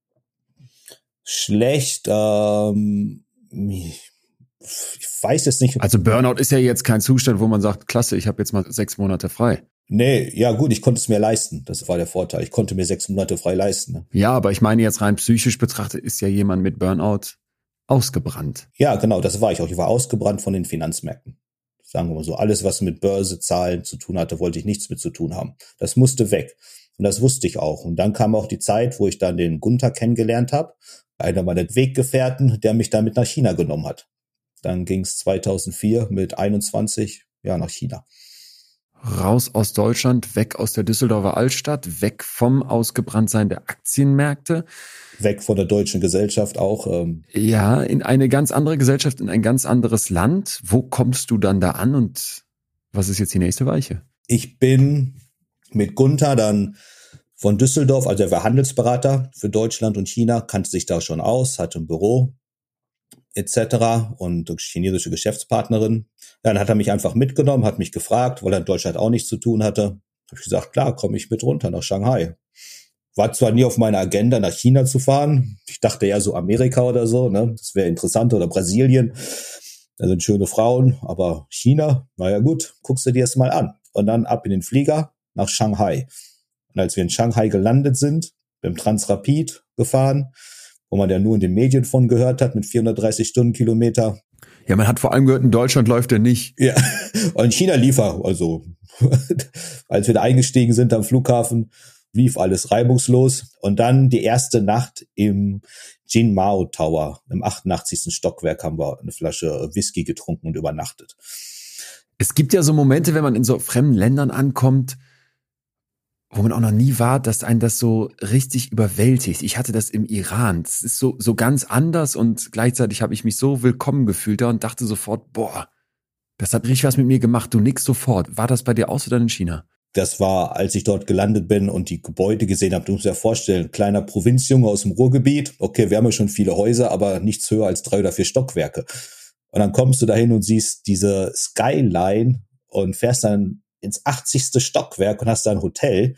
Schlecht, ich weiß es nicht. Also Burnout ist ja jetzt kein Zustand, wo man sagt, klasse, ich habe jetzt mal 6 Monate frei. Nee, ja gut, ich konnte es mir leisten. Das war der Vorteil. Ich konnte mir 6 Monate frei leisten. Ne? Ja, aber ich meine jetzt rein psychisch betrachtet, ist ja jemand mit Burnout ausgebrannt. Ja, genau, das war ich auch. Ich war ausgebrannt von den Finanzmärkten. Sagen wir mal so, alles, was mit Börse, Zahlen zu tun hatte, wollte ich nichts mit zu tun haben. Das musste weg. Und das wusste ich auch. Und dann kam auch die Zeit, wo ich dann den Gunther kennengelernt habe. Einer meiner Weggefährten, der mich dann mit nach China genommen hat. Dann ging es 2004 mit 21 nach China. Raus aus Deutschland, weg aus der Düsseldorfer Altstadt, weg vom Ausgebranntsein der Aktienmärkte. Weg von der deutschen Gesellschaft auch. Ja, in eine ganz andere Gesellschaft, in ein ganz anderes Land. Wo kommst du dann da an und was ist jetzt die nächste Weiche? Ich bin mit Gunther dann von Düsseldorf, also er war Handelsberater für Deutschland und China, kannte sich da schon aus, hatte ein Büro etc. und chinesische Geschäftspartnerin. Ja, dann hat er mich einfach mitgenommen, hat mich gefragt, weil er in Deutschland auch nichts zu tun hatte. Habe ich gesagt, klar, komme ich mit runter nach Shanghai. War zwar nie auf meiner Agenda, nach China zu fahren. Ich dachte eher so Amerika oder so, ne? Das wäre interessant, oder Brasilien. Da sind schöne Frauen, aber China, naja gut, guckst du dir das mal an. Und dann ab in den Flieger nach Shanghai. Und als wir in Shanghai gelandet sind, mit dem Transrapid gefahren, wo man ja nur in den Medien von gehört hat, mit 430 Stundenkilometer. Ja, man hat vor allem gehört, in Deutschland läuft er nicht. Ja, und in China lief er. Also, als wir da eingestiegen sind am Flughafen, lief alles reibungslos. Und dann die erste Nacht im Jinmao Tower, im 88. Stockwerk, haben wir eine Flasche Whisky getrunken und übernachtet. Es gibt ja so Momente, wenn man in so fremden Ländern ankommt, wo man auch noch nie war, dass einen das so richtig überwältigt. Ich hatte das im Iran. Das ist so ganz anders und gleichzeitig habe ich mich so willkommen gefühlt da und dachte sofort, boah, das hat richtig was mit mir gemacht. Du nix sofort. War das bei dir auch so dann in China? Das war, als ich dort gelandet bin und die Gebäude gesehen habe. Du musst dir vorstellen, kleiner Provinzjunge aus dem Ruhrgebiet. Okay, wir haben ja schon viele Häuser, aber nichts höher als 3 oder 4 Stockwerke. Und dann kommst du dahin und siehst diese Skyline und fährst dann ins 80. Stockwerk und hast da ein Hotel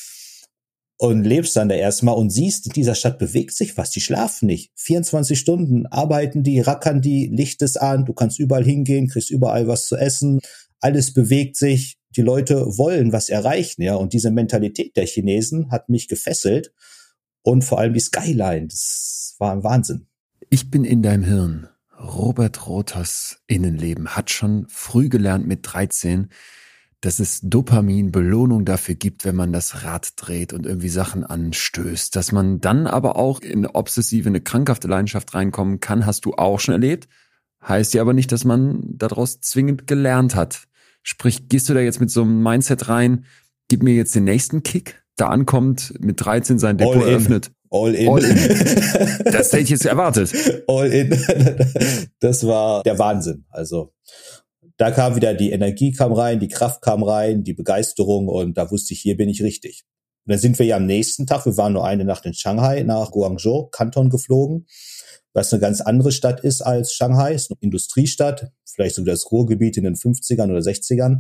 und lebst dann da erstmal und siehst, in dieser Stadt bewegt sich was. Die schlafen nicht. 24 Stunden arbeiten die, rackern die, Licht ist an, du kannst überall hingehen, kriegst überall was zu essen. Alles bewegt sich. Die Leute wollen was erreichen, ja. Und diese Mentalität der Chinesen hat mich gefesselt. Und vor allem die Skyline, das war ein Wahnsinn. Ich bin in deinem Hirn. Robert Rothers Innenleben hat schon früh gelernt mit 13, dass es Dopamin, Belohnung dafür gibt, wenn man das Rad dreht und irgendwie Sachen anstößt. Dass man dann aber auch in eine obsessive, eine krankhafte Leidenschaft reinkommen kann, hast du auch schon erlebt. Heißt ja aber nicht, dass man daraus zwingend gelernt hat. Sprich, gehst du da jetzt mit so einem Mindset rein, gib mir jetzt den nächsten Kick, da ankommt, mit 13 sein Depot eröffnet. All in. All in. Das hätte ich jetzt erwartet. All in. Das war der Wahnsinn. Also da kam wieder die Energie kam rein, die Kraft kam rein, die Begeisterung und da wusste ich, hier bin ich richtig. Und dann sind wir ja am nächsten Tag, wir waren nur eine Nacht in Shanghai, nach Guangzhou, Kanton geflogen, was eine ganz andere Stadt ist als Shanghai, ist eine Industriestadt, vielleicht so das Ruhrgebiet in den 50ern oder 60ern.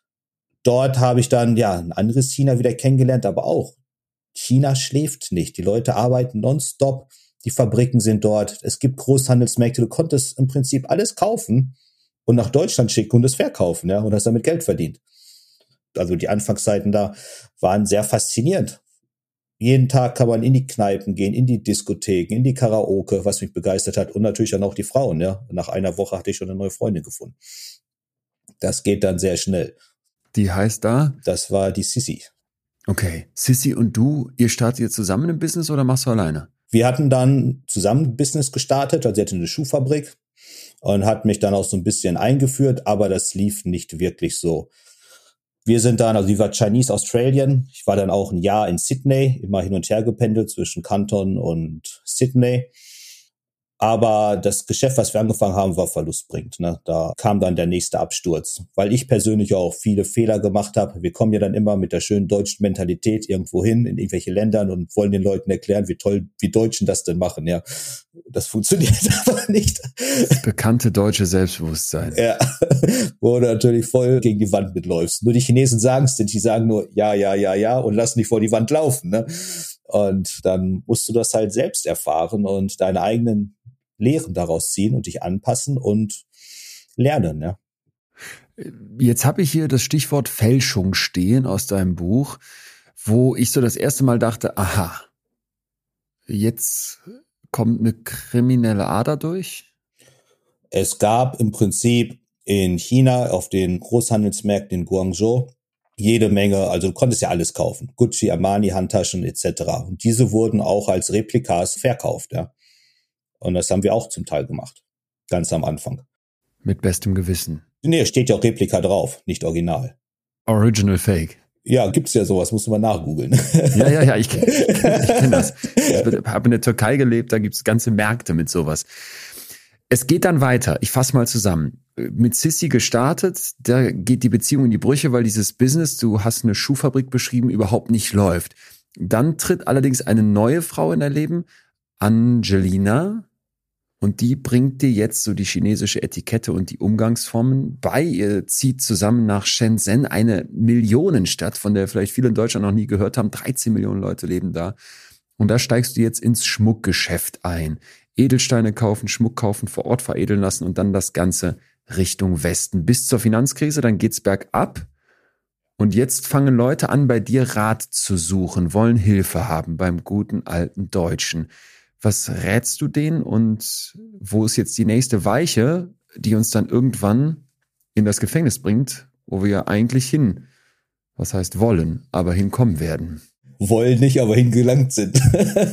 Dort habe ich dann ja ein anderes China wieder kennengelernt, aber auch China schläft nicht. Die Leute arbeiten nonstop, die Fabriken sind dort, es gibt Großhandelsmärkte, du konntest im Prinzip alles kaufen und nach Deutschland schicken und es verkaufen, ja, und hast damit Geld verdient. Also die Anfangszeiten da waren sehr faszinierend. Jeden Tag kann man in die Kneipen gehen, in die Diskotheken, in die Karaoke, was mich begeistert hat. Und natürlich dann auch die Frauen, ja. Nach einer Woche hatte ich schon eine neue Freundin gefunden. Das geht dann sehr schnell. Die heißt da? Das war die Sissi. Okay. Sissi und du, ihr startet jetzt zusammen im Business oder machst du alleine? Wir hatten dann zusammen ein Business gestartet, also sie hatte eine Schuhfabrik und hat mich dann auch so ein bisschen eingeführt, aber das lief nicht wirklich so. Wir sind dann, also sie war Chinese Australian. Ich war dann auch ein Jahr in Sydney, immer hin und her gependelt zwischen Kanton und Sydney. Aber das Geschäft, was wir angefangen haben, war verlustbringend. Ne? Da kam dann der nächste Absturz, weil ich persönlich auch viele Fehler gemacht habe. Wir kommen ja dann immer mit der schönen deutschen Mentalität irgendwo hin in irgendwelche Ländern und wollen den Leuten erklären, wie toll wie Deutschen das denn machen. Ja, das funktioniert aber nicht. Das bekannte deutsche Selbstbewusstsein. Ja, wo du natürlich voll gegen die Wand mitläufst. Nur die Chinesen sagen es, denn die sagen nur ja und lassen dich vor die Wand laufen. Ne? Und dann musst du das halt selbst erfahren und deine eigenen Lehren daraus ziehen und dich anpassen und lernen. Ja. Jetzt habe ich hier das Stichwort Fälschung stehen aus deinem Buch, wo ich so das erste Mal dachte, aha, jetzt kommt eine kriminelle Ader durch? Es gab im Prinzip in China auf den Großhandelsmärkten in Guangzhou jede Menge, also du konntest ja alles kaufen, Gucci, Armani, Handtaschen etc. Und diese wurden auch als Replikas verkauft, ja. Und das haben wir auch zum Teil gemacht, ganz am Anfang. Mit bestem Gewissen. Nee, steht ja auch Replika drauf, nicht Original. Original Fake. Ja, gibt's ja sowas, musst du mal nachgoogeln. Ja, ich kenn das. Ich habe in der Türkei gelebt, da gibt's ganze Märkte mit sowas. Es geht dann weiter. Ich fasse mal zusammen. Mit Sissi gestartet, da geht die Beziehung in die Brüche, weil dieses Business, du hast eine Schuhfabrik beschrieben, überhaupt nicht läuft. Dann tritt allerdings eine neue Frau in dein Leben, Angelina, und die bringt dir jetzt so die chinesische Etikette und die Umgangsformen bei. Ihr zieht zusammen nach Shenzhen, eine Millionenstadt, von der vielleicht viele in Deutschland noch nie gehört haben. 13 Millionen Leute leben da. Und da steigst du jetzt ins Schmuckgeschäft ein. Edelsteine kaufen, Schmuck kaufen, vor Ort veredeln lassen und dann das Ganze Richtung Westen. Bis zur Finanzkrise, dann geht's bergab. Und jetzt fangen Leute an, bei dir Rat zu suchen, wollen Hilfe haben beim guten alten Deutschen. Was rätst du denen und wo ist jetzt die nächste Weiche, die uns dann irgendwann in das Gefängnis bringt, wo wir ja eigentlich hin, was heißt wollen, aber hinkommen werden? Wollen nicht, aber hingelangt sind.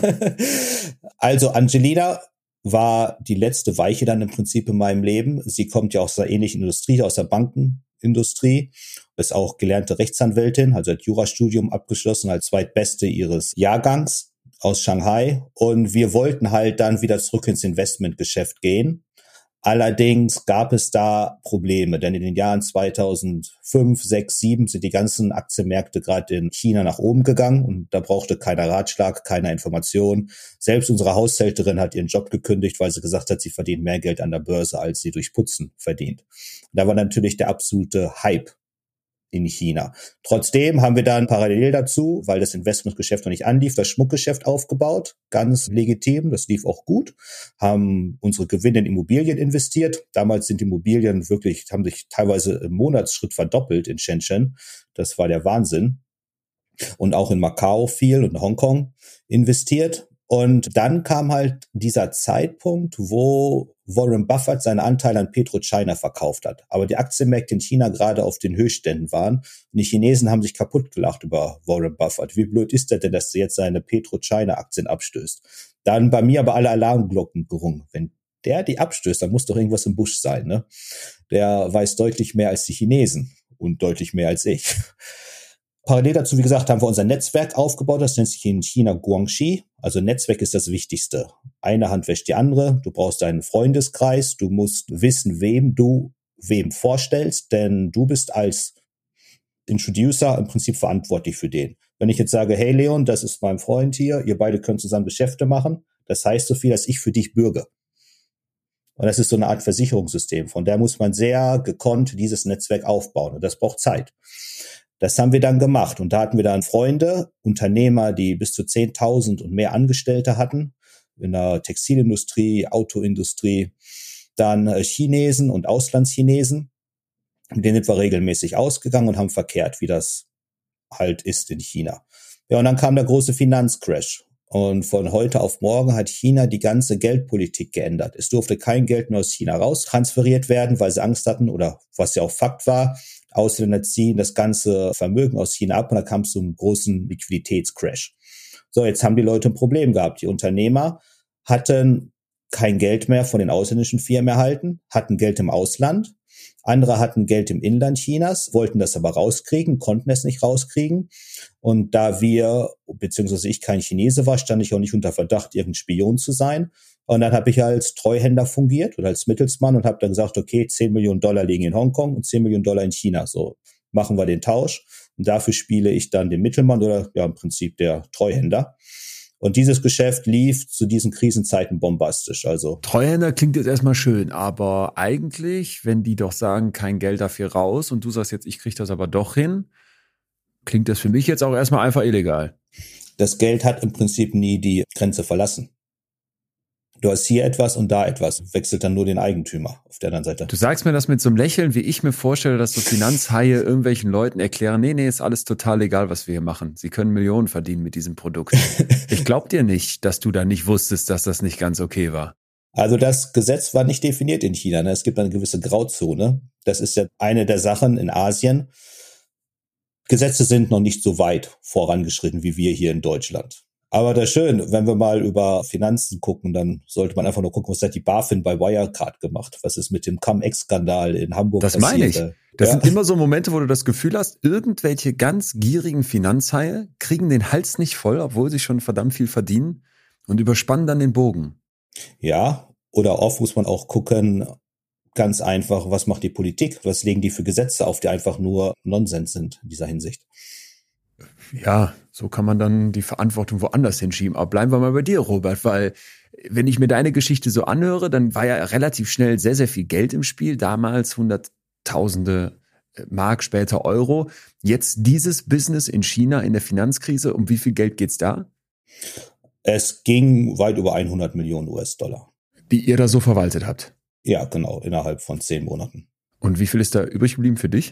Also Angelina war die letzte Weiche dann im Prinzip in meinem Leben. Sie kommt ja aus einer ähnlichen Industrie, aus der Bankenindustrie, ist auch gelernte Rechtsanwältin, also hat Jurastudium abgeschlossen als zweitbeste ihres Jahrgangs aus Shanghai. Und wir wollten halt dann wieder zurück ins Investmentgeschäft gehen. Allerdings gab es da Probleme, denn in den Jahren 2005, 6, 7 sind die ganzen Aktienmärkte gerade in China nach oben gegangen und da brauchte keiner Ratschlag, keiner Information. Selbst unsere Haushälterin hat ihren Job gekündigt, weil sie gesagt hat, sie verdient mehr Geld an der Börse, als sie durch Putzen verdient. Und da war natürlich der absolute Hype in China. Trotzdem haben wir dann parallel dazu, weil das Investmentgeschäft noch nicht anlief, das Schmuckgeschäft aufgebaut. Ganz legitim, das lief auch gut. Haben unsere Gewinne in Immobilien investiert. Damals sind Immobilien wirklich, haben sich teilweise im Monatsschritt verdoppelt in Shenzhen. Das war der Wahnsinn. Und auch in Macau viel und in Hongkong investiert. Und dann kam halt dieser Zeitpunkt, wo Warren Buffett seine Anteile an PetroChina verkauft hat. Aber die Aktienmärkte in China gerade auf den Höchstständen waren. Und die Chinesen haben sich kaputt gelacht über Warren Buffett. Wie blöd ist der denn, dass er jetzt seine PetroChina-Aktien abstößt? Dann bei mir aber alle Alarmglocken gerungen. Wenn der die abstößt, dann muss doch irgendwas im Busch sein, ne? Der weiß deutlich mehr als die Chinesen und deutlich mehr als ich. Parallel dazu, wie gesagt, haben wir unser Netzwerk aufgebaut. Das nennt sich in China Guangxi. Also Netzwerk ist das Wichtigste. Eine Hand wäscht die andere. Du brauchst einen Freundeskreis. Du musst wissen, wem vorstellst, denn du bist als Introducer im Prinzip verantwortlich für den. Wenn ich jetzt sage, hey Leon, das ist mein Freund hier, ihr beide könnt zusammen Geschäfte machen, das heißt so viel, dass ich für dich bürge. Und das ist so eine Art Versicherungssystem. Von der muss man sehr gekonnt dieses Netzwerk aufbauen. Und das braucht Zeit. Das haben wir dann gemacht und da hatten wir dann Freunde, Unternehmer, die bis zu 10.000 und mehr Angestellte hatten, in der Textilindustrie, Autoindustrie, dann Chinesen und Auslandschinesen. Mit denen sind wir regelmäßig ausgegangen und haben verkehrt, wie das halt ist in China. Ja, und dann kam der große Finanzcrash. Und von heute auf morgen hat China die ganze Geldpolitik geändert. Es durfte kein Geld mehr aus China raus transferiert werden, weil sie Angst hatten oder was ja auch Fakt war, Ausländer ziehen das ganze Vermögen aus China ab und da kam es zum großen Liquiditätscrash. So, jetzt haben die Leute ein Problem gehabt. Die Unternehmer hatten kein Geld mehr von den ausländischen Firmen erhalten, hatten Geld im Ausland. Andere hatten Geld im Inland Chinas, wollten das aber rauskriegen, konnten es nicht rauskriegen. Und da wir, beziehungsweise ich kein Chinese war, stand ich auch nicht unter Verdacht, irgendein Spion zu sein. Und dann habe ich als Treuhänder fungiert oder als Mittelsmann und habe dann gesagt, okay, $10 Millionen liegen in Hongkong und $10 Millionen in China. So machen wir den Tausch. Und dafür spiele ich dann den Mittelmann oder ja im Prinzip der Treuhänder. Und dieses Geschäft lief zu diesen Krisenzeiten bombastisch. Also Treuhänder klingt jetzt erstmal schön, aber eigentlich, wenn die doch sagen, kein Geld dafür raus und du sagst jetzt, ich kriege das aber doch hin, klingt das für mich jetzt auch erstmal einfach illegal. Das Geld hat im Prinzip nie die Grenze verlassen. Du hast hier etwas und da etwas. Wechselt dann nur den Eigentümer auf der anderen Seite. Du sagst mir das mit so einem Lächeln, wie ich mir vorstelle, dass so Finanzhaie irgendwelchen Leuten erklären, nee, ist alles total egal, was wir hier machen. Sie können Millionen verdienen mit diesem Produkt. Ich glaub dir nicht, dass du da nicht wusstest, dass das nicht ganz okay war. Also das Gesetz war nicht definiert in China. Ne? Es gibt eine gewisse Grauzone. Das ist ja eine der Sachen in Asien. Gesetze sind noch nicht so weit vorangeschritten wie wir hier in Deutschland. Aber das ist schön, wenn wir mal über Finanzen gucken, dann sollte man einfach nur gucken, was hat die BaFin bei Wirecard gemacht? Was ist mit dem Cum-Ex-Skandal in Hamburg passiert? Das meine ich. Das sind immer so Momente, wo du das Gefühl hast, irgendwelche ganz gierigen Finanzhaie kriegen den Hals nicht voll, obwohl sie schon verdammt viel verdienen und überspannen dann den Bogen. Ja, oder oft muss man auch gucken, ganz einfach, was macht die Politik? Was legen die für Gesetze auf, die einfach nur Nonsens sind in dieser Hinsicht? Ja, so kann man dann die Verantwortung woanders hinschieben. Aber bleiben wir mal bei dir, Robert, weil wenn ich mir deine Geschichte so anhöre, dann war ja relativ schnell sehr, sehr viel Geld im Spiel. Damals Hunderttausende Mark, später Euro. Jetzt dieses Business in China in der Finanzkrise. Um wie viel Geld geht's da? Es ging weit über 100 Millionen US-Dollar. Die ihr da so verwaltet habt? Ja, genau, innerhalb von 10 Monaten. Und wie viel ist da übrig geblieben für dich?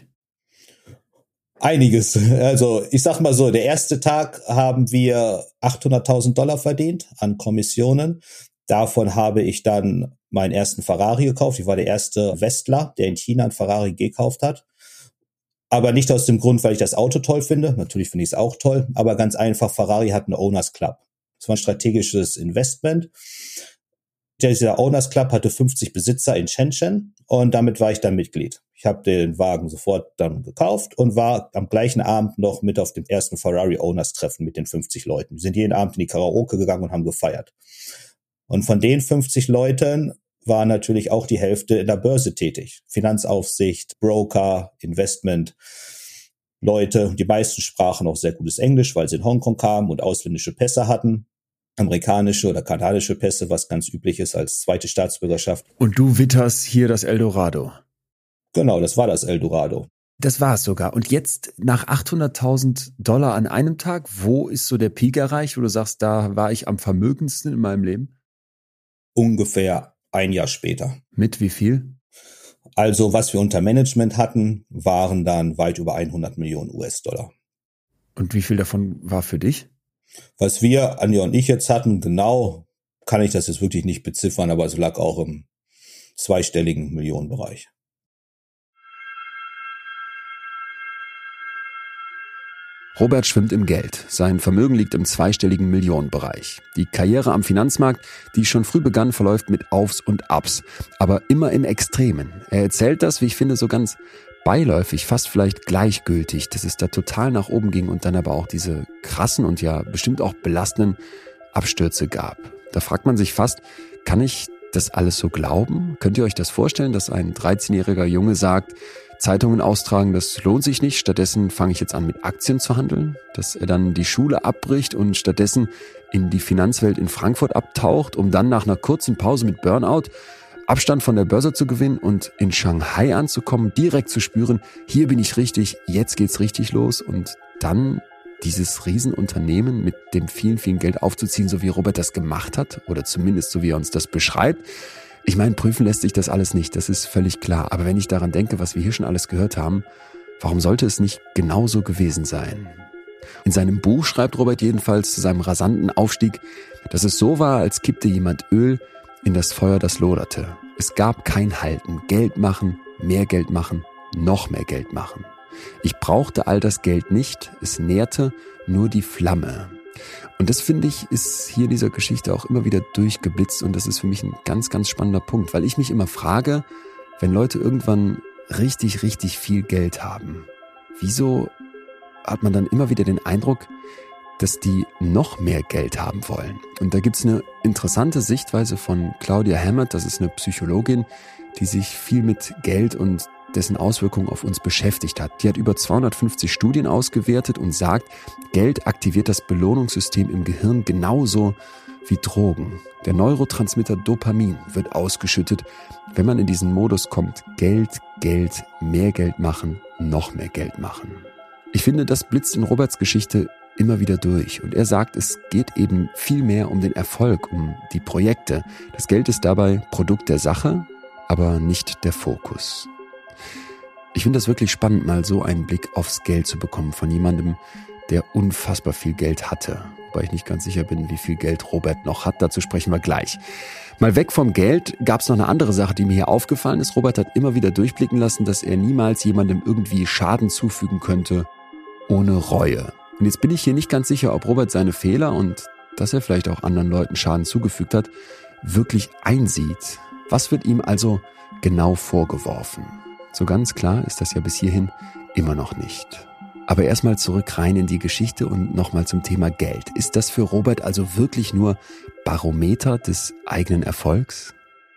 Einiges. Also ich sag mal so, der erste Tag haben wir $800.000 verdient an Kommissionen. Davon habe ich dann meinen ersten Ferrari gekauft. Ich war der erste Westler, der in China ein Ferrari gekauft hat. Aber nicht aus dem Grund, weil ich das Auto toll finde. Natürlich finde ich es auch toll. Aber ganz einfach, Ferrari hat einen Owners Club. Das war ein strategisches Investment. Dieser Owners Club hatte 50 Besitzer in Shenzhen und damit war ich dann Mitglied. Ich habe den Wagen sofort dann gekauft und war am gleichen Abend noch mit auf dem ersten Ferrari Owners Treffen mit den 50 Leuten. Wir sind jeden Abend in die Karaoke gegangen und haben gefeiert. Und von den 50 Leuten war natürlich auch die Hälfte in der Börse tätig. Finanzaufsicht, Broker, Investment, Leute. Die meisten sprachen auch sehr gutes Englisch, weil sie in Hongkong kamen und ausländische Pässe hatten. Amerikanische oder kanadische Pässe, was ganz üblich ist als zweite Staatsbürgerschaft. Und du witterst hier das Eldorado. Genau, das war das Eldorado. Das war es sogar. Und jetzt nach $800.000 an einem Tag, wo ist so der Peak erreicht, wo du sagst, da war ich am vermögendsten in meinem Leben? Ungefähr ein Jahr später. Mit wie viel? Also was wir unter Management hatten, waren dann weit über 100 Millionen US-Dollar. Und wie viel davon war für dich? Was wir, Anja und ich jetzt hatten, genau kann ich das jetzt wirklich nicht beziffern, aber es lag auch im zweistelligen Millionenbereich. Robert schwimmt im Geld. Sein Vermögen liegt im zweistelligen Millionenbereich. Die Karriere am Finanzmarkt, die schon früh begann, verläuft mit Aufs und Abs. Aber immer im Extremen. Er erzählt das, wie ich finde, so ganz beiläufig, fast vielleicht gleichgültig, dass es da total nach oben ging und dann aber auch diese krassen und ja bestimmt auch belastenden Abstürze gab. Da fragt man sich fast, kann ich das alles so glauben? Könnt ihr euch das vorstellen, dass ein 13-jähriger Junge sagt, Zeitungen austragen, das lohnt sich nicht, stattdessen fange ich jetzt an mit Aktien zu handeln, dass er dann die Schule abbricht und stattdessen in die Finanzwelt in Frankfurt abtaucht, um dann nach einer kurzen Pause mit Burnout Abstand von der Börse zu gewinnen und in Shanghai anzukommen, direkt zu spüren, hier bin ich richtig, jetzt geht's richtig los und dann dieses Riesenunternehmen mit dem vielen, vielen Geld aufzuziehen, so wie Robert das gemacht hat oder zumindest so wie er uns das beschreibt. Ich meine, prüfen lässt sich das alles nicht, das ist völlig klar. Aber wenn ich daran denke, was wir hier schon alles gehört haben, warum sollte es nicht genauso gewesen sein? In seinem Buch schreibt Robert jedenfalls zu seinem rasanten Aufstieg, dass es so war, als kippte jemand Öl in das Feuer, das loderte. Es gab kein Halten. Geld machen, mehr Geld machen, noch mehr Geld machen. Ich brauchte all das Geld nicht, es nährte nur die Flamme. Und das, finde ich, ist hier in dieser Geschichte auch immer wieder durchgeblitzt und das ist für mich ein ganz, ganz spannender Punkt, weil ich mich immer frage, wenn Leute irgendwann richtig, richtig viel Geld haben, wieso hat man dann immer wieder den Eindruck, dass die noch mehr Geld haben wollen? Und da gibt's eine interessante Sichtweise von Claudia Hammett, das ist eine Psychologin, die sich viel mit Geld und dessen Auswirkungen auf uns beschäftigt hat. Die hat über 250 Studien ausgewertet und sagt, Geld aktiviert das Belohnungssystem im Gehirn genauso wie Drogen. Der Neurotransmitter Dopamin wird ausgeschüttet, wenn man in diesen Modus kommt, Geld, Geld, mehr Geld machen, noch mehr Geld machen. Ich finde, das blitzt in Roberts Geschichte immer wieder durch und er sagt, es geht eben viel mehr um den Erfolg, um die Projekte. Das Geld ist dabei Produkt der Sache, aber nicht der Fokus. Ich finde das wirklich spannend, mal so einen Blick aufs Geld zu bekommen von jemandem, der unfassbar viel Geld hatte. Wobei ich nicht ganz sicher bin, wie viel Geld Robert noch hat. Dazu sprechen wir gleich. Mal weg vom Geld gab es noch eine andere Sache, die mir hier aufgefallen ist. Robert hat immer wieder durchblicken lassen, dass er niemals jemandem irgendwie Schaden zufügen könnte, ohne Reue. Und jetzt bin ich hier nicht ganz sicher, ob Robert seine Fehler und dass er vielleicht auch anderen Leuten Schaden zugefügt hat, wirklich einsieht. Was wird ihm also genau vorgeworfen? So ganz klar ist das ja bis hierhin immer noch nicht. Aber erstmal zurück rein in die Geschichte und nochmal zum Thema Geld. Ist das für Robert also wirklich nur Barometer des eigenen Erfolgs?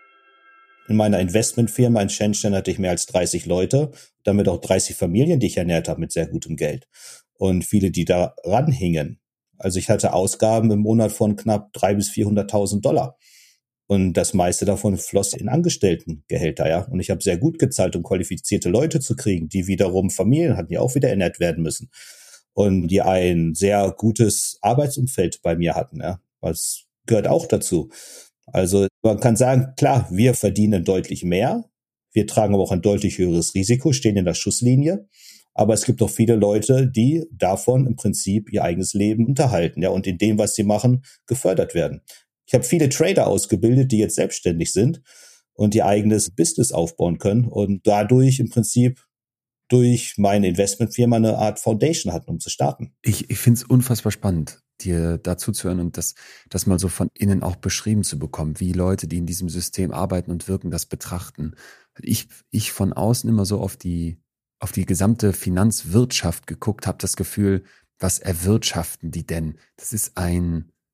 In meiner Investmentfirma in Shenzhen hatte ich mehr als 30 Leute, damit auch 30 Familien, die ich ernährt habe mit sehr gutem Geld. Und viele, die da ranhingen. Also ich hatte Ausgaben im Monat von knapp 300.000 bis 400.000 Dollar. Und das meiste davon floss in Angestelltengehälter, ja. Und ich habe sehr gut gezahlt, um qualifizierte Leute zu kriegen, die wiederum Familien hatten, die auch wieder ernährt werden müssen. Und die ein sehr gutes Arbeitsumfeld bei mir hatten, ja. Was gehört auch dazu. Also man kann sagen, klar, wir verdienen deutlich mehr. Wir tragen aber auch ein deutlich höheres Risiko, stehen in der Schusslinie. Aber es gibt auch viele Leute, die davon im Prinzip ihr eigenes Leben unterhalten, ja, und in dem, was sie machen, gefördert werden. Ich habe viele Trader ausgebildet, die jetzt selbstständig sind und ihr eigenes Business aufbauen können und dadurch im Prinzip durch meine Investmentfirma eine Art Foundation hatten, um zu starten. Ich finde es unfassbar spannend, dir dazu zu hören und das mal so von innen auch beschrieben zu bekommen, wie Leute, die in diesem System arbeiten und wirken, das betrachten. Ich von außen immer so auf die gesamte Finanzwirtschaft geguckt, habe das Gefühl, was erwirtschaften die denn? Das ist ein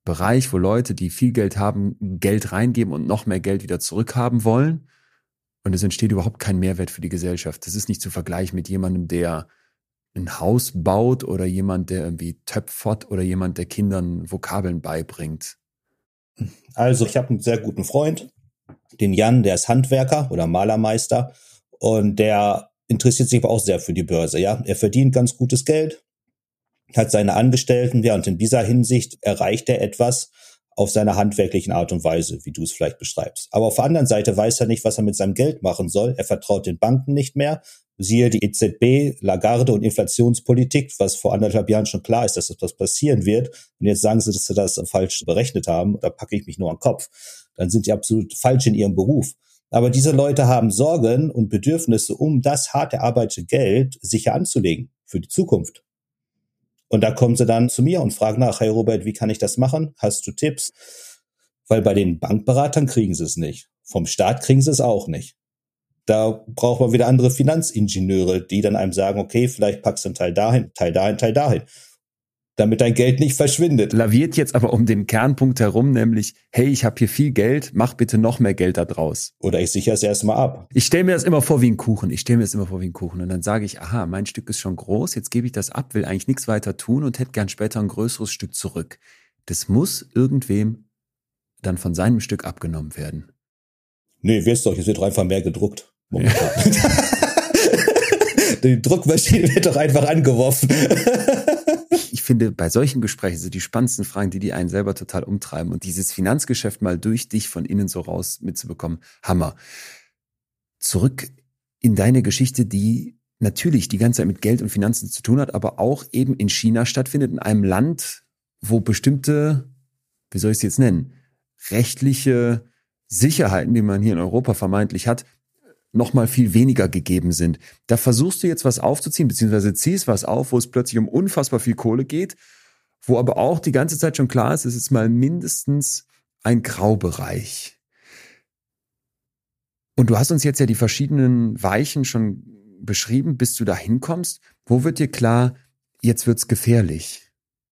Bereich, wo Leute, die viel Geld haben, Geld reingeben und noch mehr Geld wieder zurückhaben wollen. Und es entsteht überhaupt kein Mehrwert für die Gesellschaft. Das ist nicht zu vergleichen mit jemandem, der ein Haus baut oder jemand, der irgendwie töpfert oder jemand, der Kindern Vokabeln beibringt. Also ich habe einen sehr guten Freund, den Jan, der ist Handwerker oder Malermeister und der interessiert sich aber auch sehr für die Börse. Ja, er verdient ganz gutes Geld, hat seine Angestellten, ja, und in dieser Hinsicht erreicht er etwas auf seiner handwerklichen Art und Weise, wie du es vielleicht beschreibst. Aber auf der anderen Seite weiß er nicht, was er mit seinem Geld machen soll. Er vertraut den Banken nicht mehr. Siehe die EZB, Lagarde und Inflationspolitik, was vor 1,5 Jahren schon klar ist, dass das passieren wird. Und jetzt sagen sie, dass sie das falsch berechnet haben. Da packe ich mich nur an den Kopf. Dann sind die absolut falsch in ihrem Beruf. Aber diese Leute haben Sorgen und Bedürfnisse, um das hart erarbeitete Geld sicher anzulegen für die Zukunft. Und da kommen sie dann zu mir und fragen nach, hey Robert, wie kann ich das machen? Hast du Tipps? Weil bei den Bankberatern kriegen sie es nicht. Vom Staat kriegen sie es auch nicht. Da braucht man wieder andere Finanzingenieure, die dann einem sagen, okay, vielleicht packst du einen Teil dahin, Teil dahin, Teil dahin, damit dein Geld nicht verschwindet. Laviert jetzt aber um den Kernpunkt herum, nämlich, hey, ich habe hier viel Geld, mach bitte noch mehr Geld da draus. Oder ich sichere es erstmal ab. Ich stelle mir das immer vor wie ein Kuchen. Und dann sage ich, aha, mein Stück ist schon groß, jetzt gebe ich das ab, will eigentlich nichts weiter tun und hätte gern später ein größeres Stück zurück. Das muss irgendwem dann von seinem Stück abgenommen werden. Nee, es wird doch einfach mehr gedruckt. Momentan. Die Druckmaschine wird doch einfach angeworfen. Ich finde, bei solchen Gesprächen sind die spannendsten Fragen, die einen selber total umtreiben. Und dieses Finanzgeschäft mal durch dich von innen so raus mitzubekommen, Hammer. Zurück in deine Geschichte, die natürlich die ganze Zeit mit Geld und Finanzen zu tun hat, aber auch eben in China stattfindet, in einem Land, wo bestimmte, wie soll ich es jetzt nennen, rechtliche Sicherheiten, die man hier in Europa vermeintlich hat, noch mal viel weniger gegeben sind. Da versuchst du jetzt was aufzuziehen, beziehungsweise ziehst was auf, wo es plötzlich um unfassbar viel Kohle geht, wo aber auch die ganze Zeit schon klar ist, es ist mal mindestens ein Graubereich. Und du hast uns jetzt ja die verschiedenen Weichen schon beschrieben, bis du da hinkommst. Wo wird dir klar, jetzt wird's gefährlich?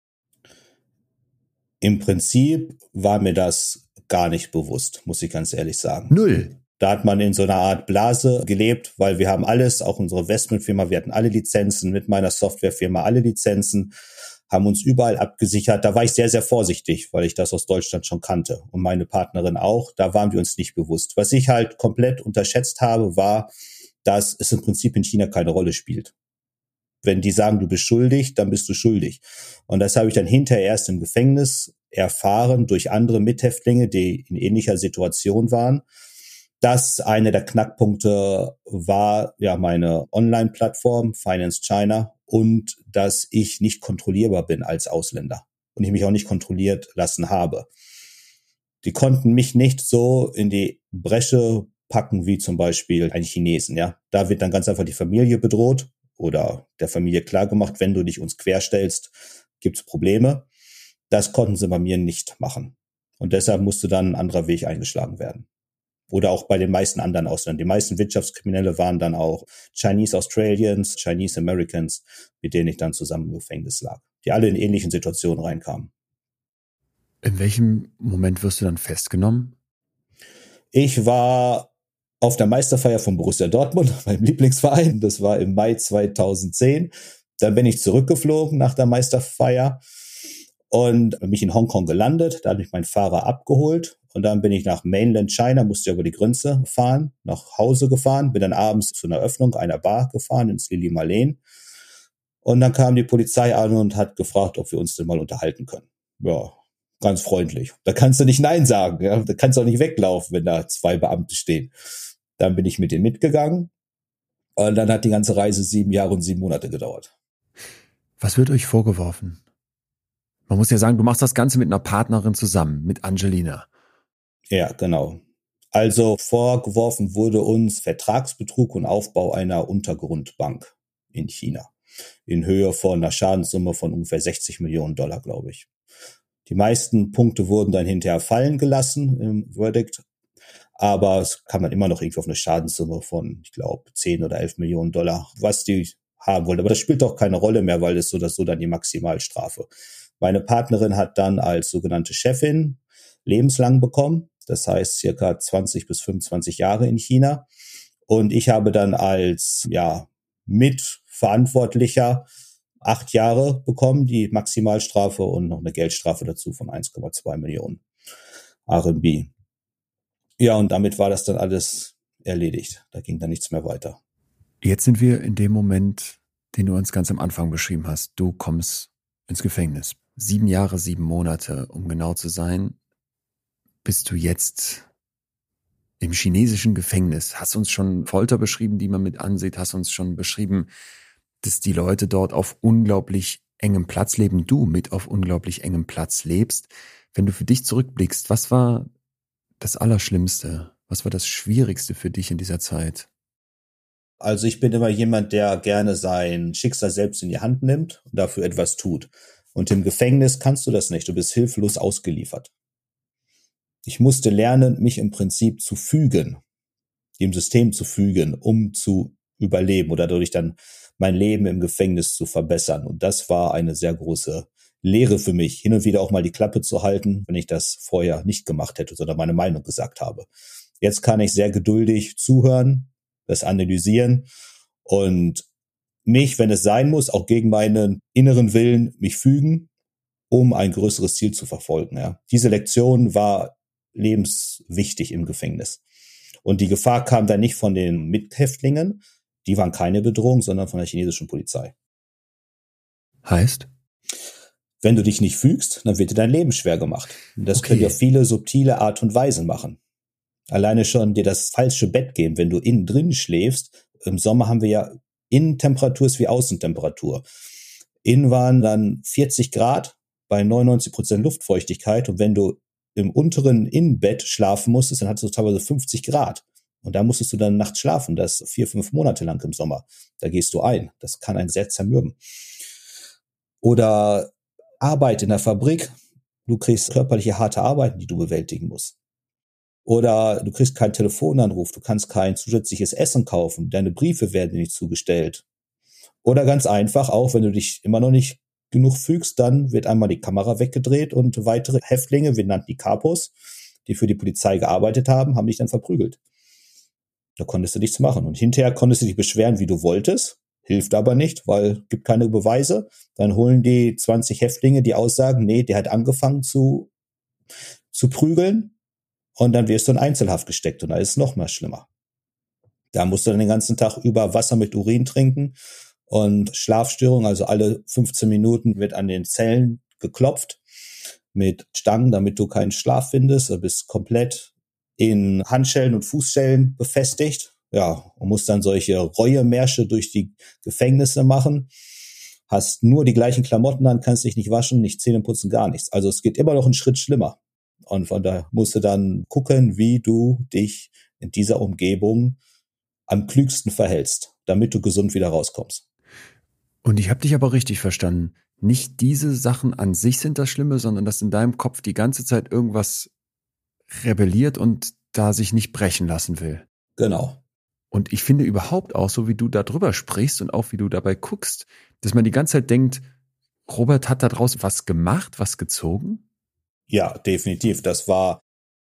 Im Prinzip war mir das gar nicht bewusst, muss ich ganz ehrlich sagen. Null. Da hat man in so einer Art Blase gelebt, weil wir haben alles, auch unsere Investmentfirma, wir hatten alle Lizenzen, mit meiner Softwarefirma alle Lizenzen, haben uns überall abgesichert. Da war ich sehr, sehr vorsichtig, weil ich das aus Deutschland schon kannte und meine Partnerin auch. Da waren wir uns nicht bewusst. Was ich halt komplett unterschätzt habe, war, dass es im Prinzip in China keine Rolle spielt. Wenn die sagen, du bist schuldig, dann bist du schuldig. Und das habe ich dann hinterher erst im Gefängnis erfahren durch andere Mithäftlinge, die in ähnlicher Situation waren. Das eine der Knackpunkte war ja meine Online-Plattform Finance China und dass ich nicht kontrollierbar bin als Ausländer und ich mich auch nicht kontrolliert lassen habe. Die konnten mich nicht so in die Bresche packen wie zum Beispiel ein Chinesen. Ja, da wird dann ganz einfach die Familie bedroht oder der Familie klargemacht, wenn du dich uns querstellst, gibt's Probleme. Das konnten sie bei mir nicht machen und deshalb musste dann ein anderer Weg eingeschlagen werden. Oder auch bei den meisten anderen Ausländern. Die meisten Wirtschaftskriminelle waren dann auch Chinese Australians, Chinese Americans, mit denen ich dann zusammen im Gefängnis lag, die alle in ähnlichen Situationen reinkamen. In welchem Moment wirst du dann festgenommen? Ich war auf der Meisterfeier von Borussia Dortmund, meinem Lieblingsverein. Das war im Mai 2010. Dann bin ich zurückgeflogen nach der Meisterfeier und mich in Hongkong gelandet. Da hat mich mein Fahrer abgeholt. Und dann bin ich nach Mainland China, musste über die Grenze fahren, nach Hause gefahren, bin dann abends zu einer Öffnung einer Bar gefahren, ins Lili Marleen. Und dann kam die Polizei an und hat gefragt, ob wir uns denn mal unterhalten können. Ja, ganz freundlich. Da kannst du nicht Nein sagen, ja. Da kannst du auch nicht weglaufen, wenn da 2 Beamte stehen. Dann bin ich mit denen mitgegangen. Und dann hat die ganze Reise 7 Jahre und 7 Monate gedauert. Was wird euch vorgeworfen? Man muss ja sagen, du machst das Ganze mit einer Partnerin zusammen, mit Angelina. Ja, genau. Also vorgeworfen wurde uns Vertragsbetrug und Aufbau einer Untergrundbank in China in Höhe von einer Schadenssumme von ungefähr $60 Millionen, glaube ich. Die meisten Punkte wurden dann hinterher fallen gelassen im Verdict, aber es kam dann immer noch irgendwie auf eine Schadenssumme von, ich glaube, 10 oder 11 Millionen Dollar, was die haben wollten. Aber das spielt doch keine Rolle mehr, weil das so dann die Maximalstrafe. Meine Partnerin hat dann als sogenannte Chefin lebenslang bekommen. Das heißt circa 20 bis 25 Jahre in China. Und ich habe dann als Mitverantwortlicher 8 Jahre bekommen, die Maximalstrafe und noch eine Geldstrafe dazu von 1,2 Millionen RMB. Ja, und damit war das dann alles erledigt. Da ging dann nichts mehr weiter. Jetzt sind wir in dem Moment, den du uns ganz am Anfang beschrieben hast. Du kommst ins Gefängnis. 7 Jahre, 7 Monate, um genau zu sein, bist du jetzt im chinesischen Gefängnis. Hast uns schon Folter beschrieben, die man mit ansieht. Hast uns schon beschrieben, dass die Leute dort auf unglaublich engem Platz leben. Du mit auf unglaublich engem Platz lebst. Wenn du für dich zurückblickst, was war das Allerschlimmste? Was war das Schwierigste für dich in dieser Zeit? Also ich bin immer jemand, der gerne sein Schicksal selbst in die Hand nimmt und dafür etwas tut. Und im Gefängnis kannst du das nicht. Du bist hilflos ausgeliefert. Ich musste lernen, mich im Prinzip zu fügen, dem System zu fügen, um zu überleben oder dadurch dann mein Leben im Gefängnis zu verbessern. Und das war eine sehr große Lehre für mich, hin und wieder auch mal die Klappe zu halten, wenn ich das vorher nicht gemacht hätte, sondern meine Meinung gesagt habe. Jetzt kann ich sehr geduldig zuhören, das analysieren und mich, wenn es sein muss, auch gegen meinen inneren Willen mich fügen, um ein größeres Ziel zu verfolgen. Ja. Diese Lektion war lebenswichtig im Gefängnis. Und die Gefahr kam dann nicht von den Mithäftlingen, die waren keine Bedrohung, sondern von der chinesischen Polizei. Heißt? Wenn du dich nicht fügst, dann wird dir dein Leben schwer gemacht. Und das können ja viele subtile Art und Weisen machen. Alleine schon dir das falsche Bett geben, wenn du innen drin schläfst. Im Sommer haben wir ja Innentemperatur ist wie Außentemperatur. Innen waren dann 40 Grad bei 99% Luftfeuchtigkeit. Und wenn du im unteren Innenbett schlafen musstest, dann hattest du teilweise 50 Grad. Und da musstest du dann nachts schlafen, das 4-5 Monate lang im Sommer. Da gehst du ein. Das kann einen sehr zermürben. Oder Arbeit in der Fabrik. Du kriegst körperliche harte Arbeiten, die du bewältigen musst. Oder du kriegst keinen Telefonanruf, du kannst kein zusätzliches Essen kaufen, deine Briefe werden dir nicht zugestellt. Oder ganz einfach, auch wenn du dich immer noch nicht genug fügst, dann wird einmal die Kamera weggedreht und weitere Häftlinge, wir nannten die Kapos, die für die Polizei gearbeitet haben, haben dich dann verprügelt. Da konntest du nichts machen. Und hinterher konntest du dich beschweren, wie du wolltest, hilft aber nicht, weil gibt keine Beweise. Dann holen die 20 Häftlinge die Aussagen, nee, der hat angefangen zu prügeln. Und dann wirst du in Einzelhaft gesteckt und da ist es noch mal schlimmer. Da musst du dann den ganzen Tag über Wasser mit Urin trinken und Schlafstörungen, also alle 15 Minuten wird an den Zellen geklopft mit Stangen, damit du keinen Schlaf findest. Du bist komplett in Handschellen und Fußschellen befestigt. Ja, und musst dann solche Reuemärsche durch die Gefängnisse machen. Hast nur die gleichen Klamotten an, kannst dich nicht waschen, nicht Zähne putzen, gar nichts. Also es geht immer noch einen Schritt schlimmer. Und von daher musst du dann gucken, wie du dich in dieser Umgebung am klügsten verhältst, damit du gesund wieder rauskommst. Und ich habe dich aber richtig verstanden. Nicht diese Sachen an sich sind das Schlimme, sondern dass in deinem Kopf die ganze Zeit irgendwas rebelliert und da sich nicht brechen lassen will. Genau. Und ich finde überhaupt auch, so wie du da drüber sprichst und auch wie du dabei guckst, dass man die ganze Zeit denkt, Robert hat da draußen was gemacht, was gezogen? Ja, definitiv. Das war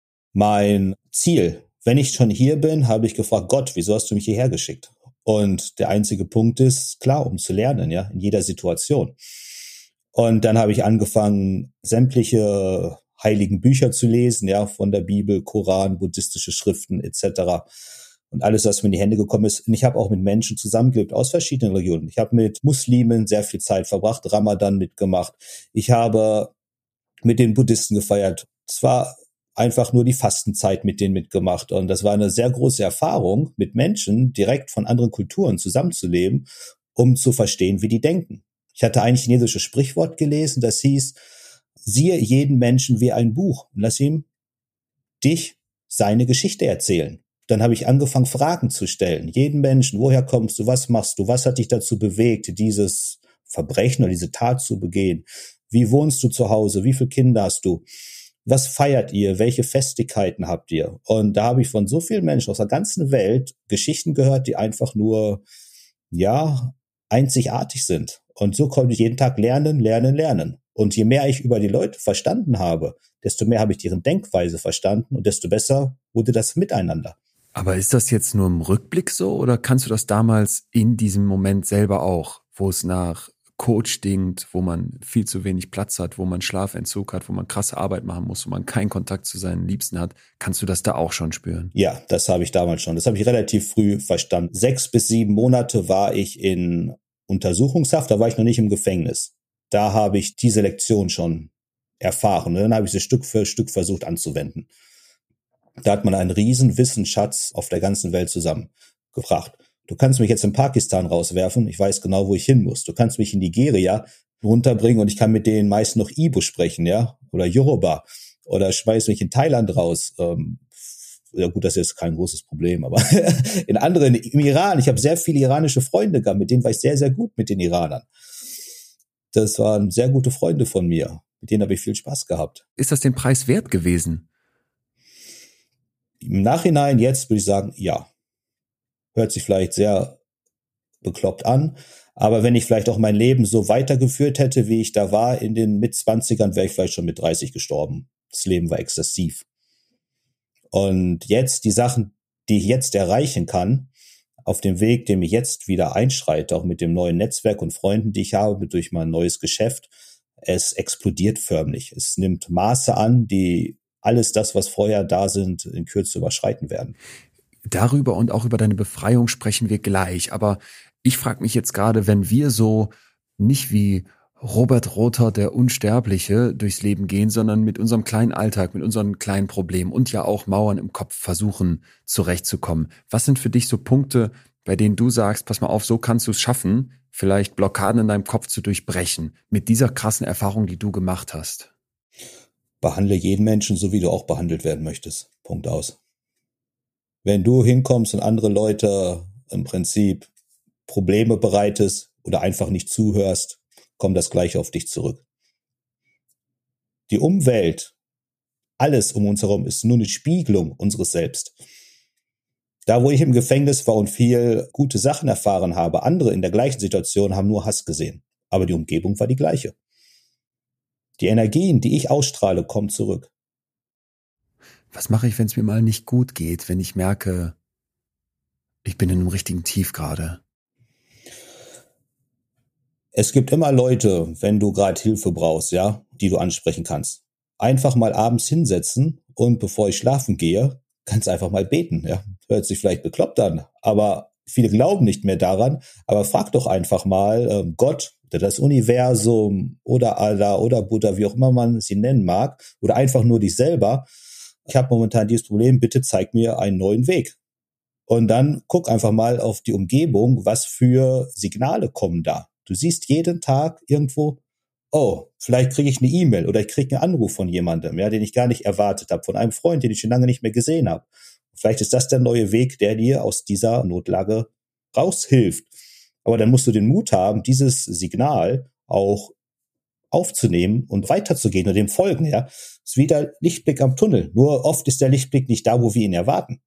mein Ziel. Wenn ich schon hier bin, habe ich gefragt, Gott, wieso hast du mich hierher geschickt? Und der einzige Punkt ist, klar, um zu lernen, ja, in jeder Situation. Und dann habe ich angefangen, sämtliche heiligen Bücher zu lesen, ja, von der Bibel, Koran, buddhistische Schriften etc. Und alles, was mir in die Hände gekommen ist. Und ich habe auch mit Menschen zusammengelebt aus verschiedenen Religionen. Ich habe mit Muslimen sehr viel Zeit verbracht, Ramadan mitgemacht. Ich habe mit den Buddhisten gefeiert. Es war einfach nur die Fastenzeit mit denen mitgemacht. Und das war eine sehr große Erfahrung, mit Menschen direkt von anderen Kulturen zusammenzuleben, um zu verstehen, wie die denken. Ich hatte ein chinesisches Sprichwort gelesen, das hieß, siehe jeden Menschen wie ein Buch und lass ihm dich seine Geschichte erzählen. Dann habe ich angefangen, Fragen zu stellen. Jeden Menschen, woher kommst du, was machst du, was hat dich dazu bewegt, dieses Verbrechen oder diese Tat zu begehen? Wie wohnst du zu Hause? Wie viele Kinder hast du? Was feiert ihr? Welche Festigkeiten habt ihr? Und da habe ich von so vielen Menschen aus der ganzen Welt Geschichten gehört, die einfach nur, ja, einzigartig sind. Und so konnte ich jeden Tag lernen. Und je mehr ich über die Leute verstanden habe, desto mehr habe ich deren Denkweise verstanden und desto besser wurde das Miteinander. Aber ist das jetzt nur im Rückblick so oder kannst du das damals in diesem Moment selber auch, wo es nach Coach stinkt, wo man viel zu wenig Platz hat, wo man Schlafentzug hat, wo man krasse Arbeit machen muss, wo man keinen Kontakt zu seinen Liebsten hat, kannst du das da auch schon spüren? Ja, das habe ich damals schon. Das habe ich relativ früh verstanden. 6 bis 7 Monate war ich in Untersuchungshaft, da war ich noch nicht im Gefängnis. Da habe ich diese Lektion schon erfahren und dann habe ich sie Stück für Stück versucht anzuwenden. Da hat man einen riesen Wissensschatz auf der ganzen Welt zusammengebracht. Du kannst mich jetzt in Pakistan rauswerfen, ich weiß genau, wo ich hin muss. Du kannst mich in Nigeria runterbringen und ich kann mit denen meist noch Ibo sprechen, ja, oder Yoruba. Oder schmeiß mich in Thailand raus. Ja gut, das ist jetzt kein großes Problem, aber in anderen, im Iran, ich habe sehr viele iranische Freunde gehabt, mit denen war ich sehr, sehr gut mit den Iranern. Das waren sehr gute Freunde von mir, mit denen habe ich viel Spaß gehabt. Ist das den Preis wert gewesen? Im Nachhinein jetzt würde ich sagen, ja. Hört sich vielleicht sehr bekloppt an, aber wenn ich vielleicht auch mein Leben so weitergeführt hätte, wie ich da war, in den Mitzwanzigern, wäre ich vielleicht schon mit 30 gestorben. Das Leben war exzessiv. Und jetzt die Sachen, die ich jetzt erreichen kann, auf dem Weg, den ich jetzt wieder einschreite, auch mit dem neuen Netzwerk und Freunden, die ich habe, durch mein neues Geschäft, es explodiert förmlich. Es nimmt Maße an, die alles das, was vorher da sind, in Kürze überschreiten werden. Darüber und auch über deine Befreiung sprechen wir gleich. Aber ich frage mich jetzt gerade, wenn wir so nicht wie Robert Rother, der Unsterbliche, durchs Leben gehen, sondern mit unserem kleinen Alltag, mit unseren kleinen Problemen und ja auch Mauern im Kopf versuchen, zurechtzukommen. Was sind für dich so Punkte, bei denen du sagst, pass mal auf, so kannst du es schaffen, vielleicht Blockaden in deinem Kopf zu durchbrechen, mit dieser krassen Erfahrung, die du gemacht hast? Behandle jeden Menschen so, wie du auch behandelt werden möchtest. Punkt aus. Wenn du hinkommst und andere Leute im Prinzip Probleme bereitest oder einfach nicht zuhörst, kommt das Gleiche auf dich zurück. Die Umwelt, alles um uns herum, ist nur eine Spiegelung unseres Selbst. Da, wo ich im Gefängnis war und viel gute Sachen erfahren habe, andere in der gleichen Situation haben nur Hass gesehen. Aber die Umgebung war die gleiche. Die Energien, die ich ausstrahle, kommen zurück. Was mache ich, wenn es mir mal nicht gut geht, wenn ich merke, ich bin in einem richtigen Tief gerade? Es gibt immer Leute, wenn du gerade Hilfe brauchst, ja, die du ansprechen kannst. Einfach mal abends hinsetzen und bevor ich schlafen gehe, kannst einfach mal beten, ja. Hört sich vielleicht bekloppt an, aber viele glauben nicht mehr daran. Aber frag doch einfach mal Gott oder das Universum oder Allah oder Buddha, wie auch immer man sie nennen mag, oder einfach nur dich selber. Ich habe momentan dieses Problem, bitte zeig mir einen neuen Weg. Und dann guck einfach mal auf die Umgebung, was für Signale kommen da. Du siehst jeden Tag irgendwo, oh, vielleicht kriege ich eine E-Mail oder ich kriege einen Anruf von jemandem, ja, den ich gar nicht erwartet habe, von einem Freund, den ich schon lange nicht mehr gesehen habe. Vielleicht ist das der neue Weg, der dir aus dieser Notlage raushilft. Aber dann musst du den Mut haben, dieses Signal auch aufzunehmen und weiterzugehen und dem folgen, ja. Das ist wie der Lichtblick am Tunnel. Nur oft ist der Lichtblick nicht da, wo wir ihn erwarten.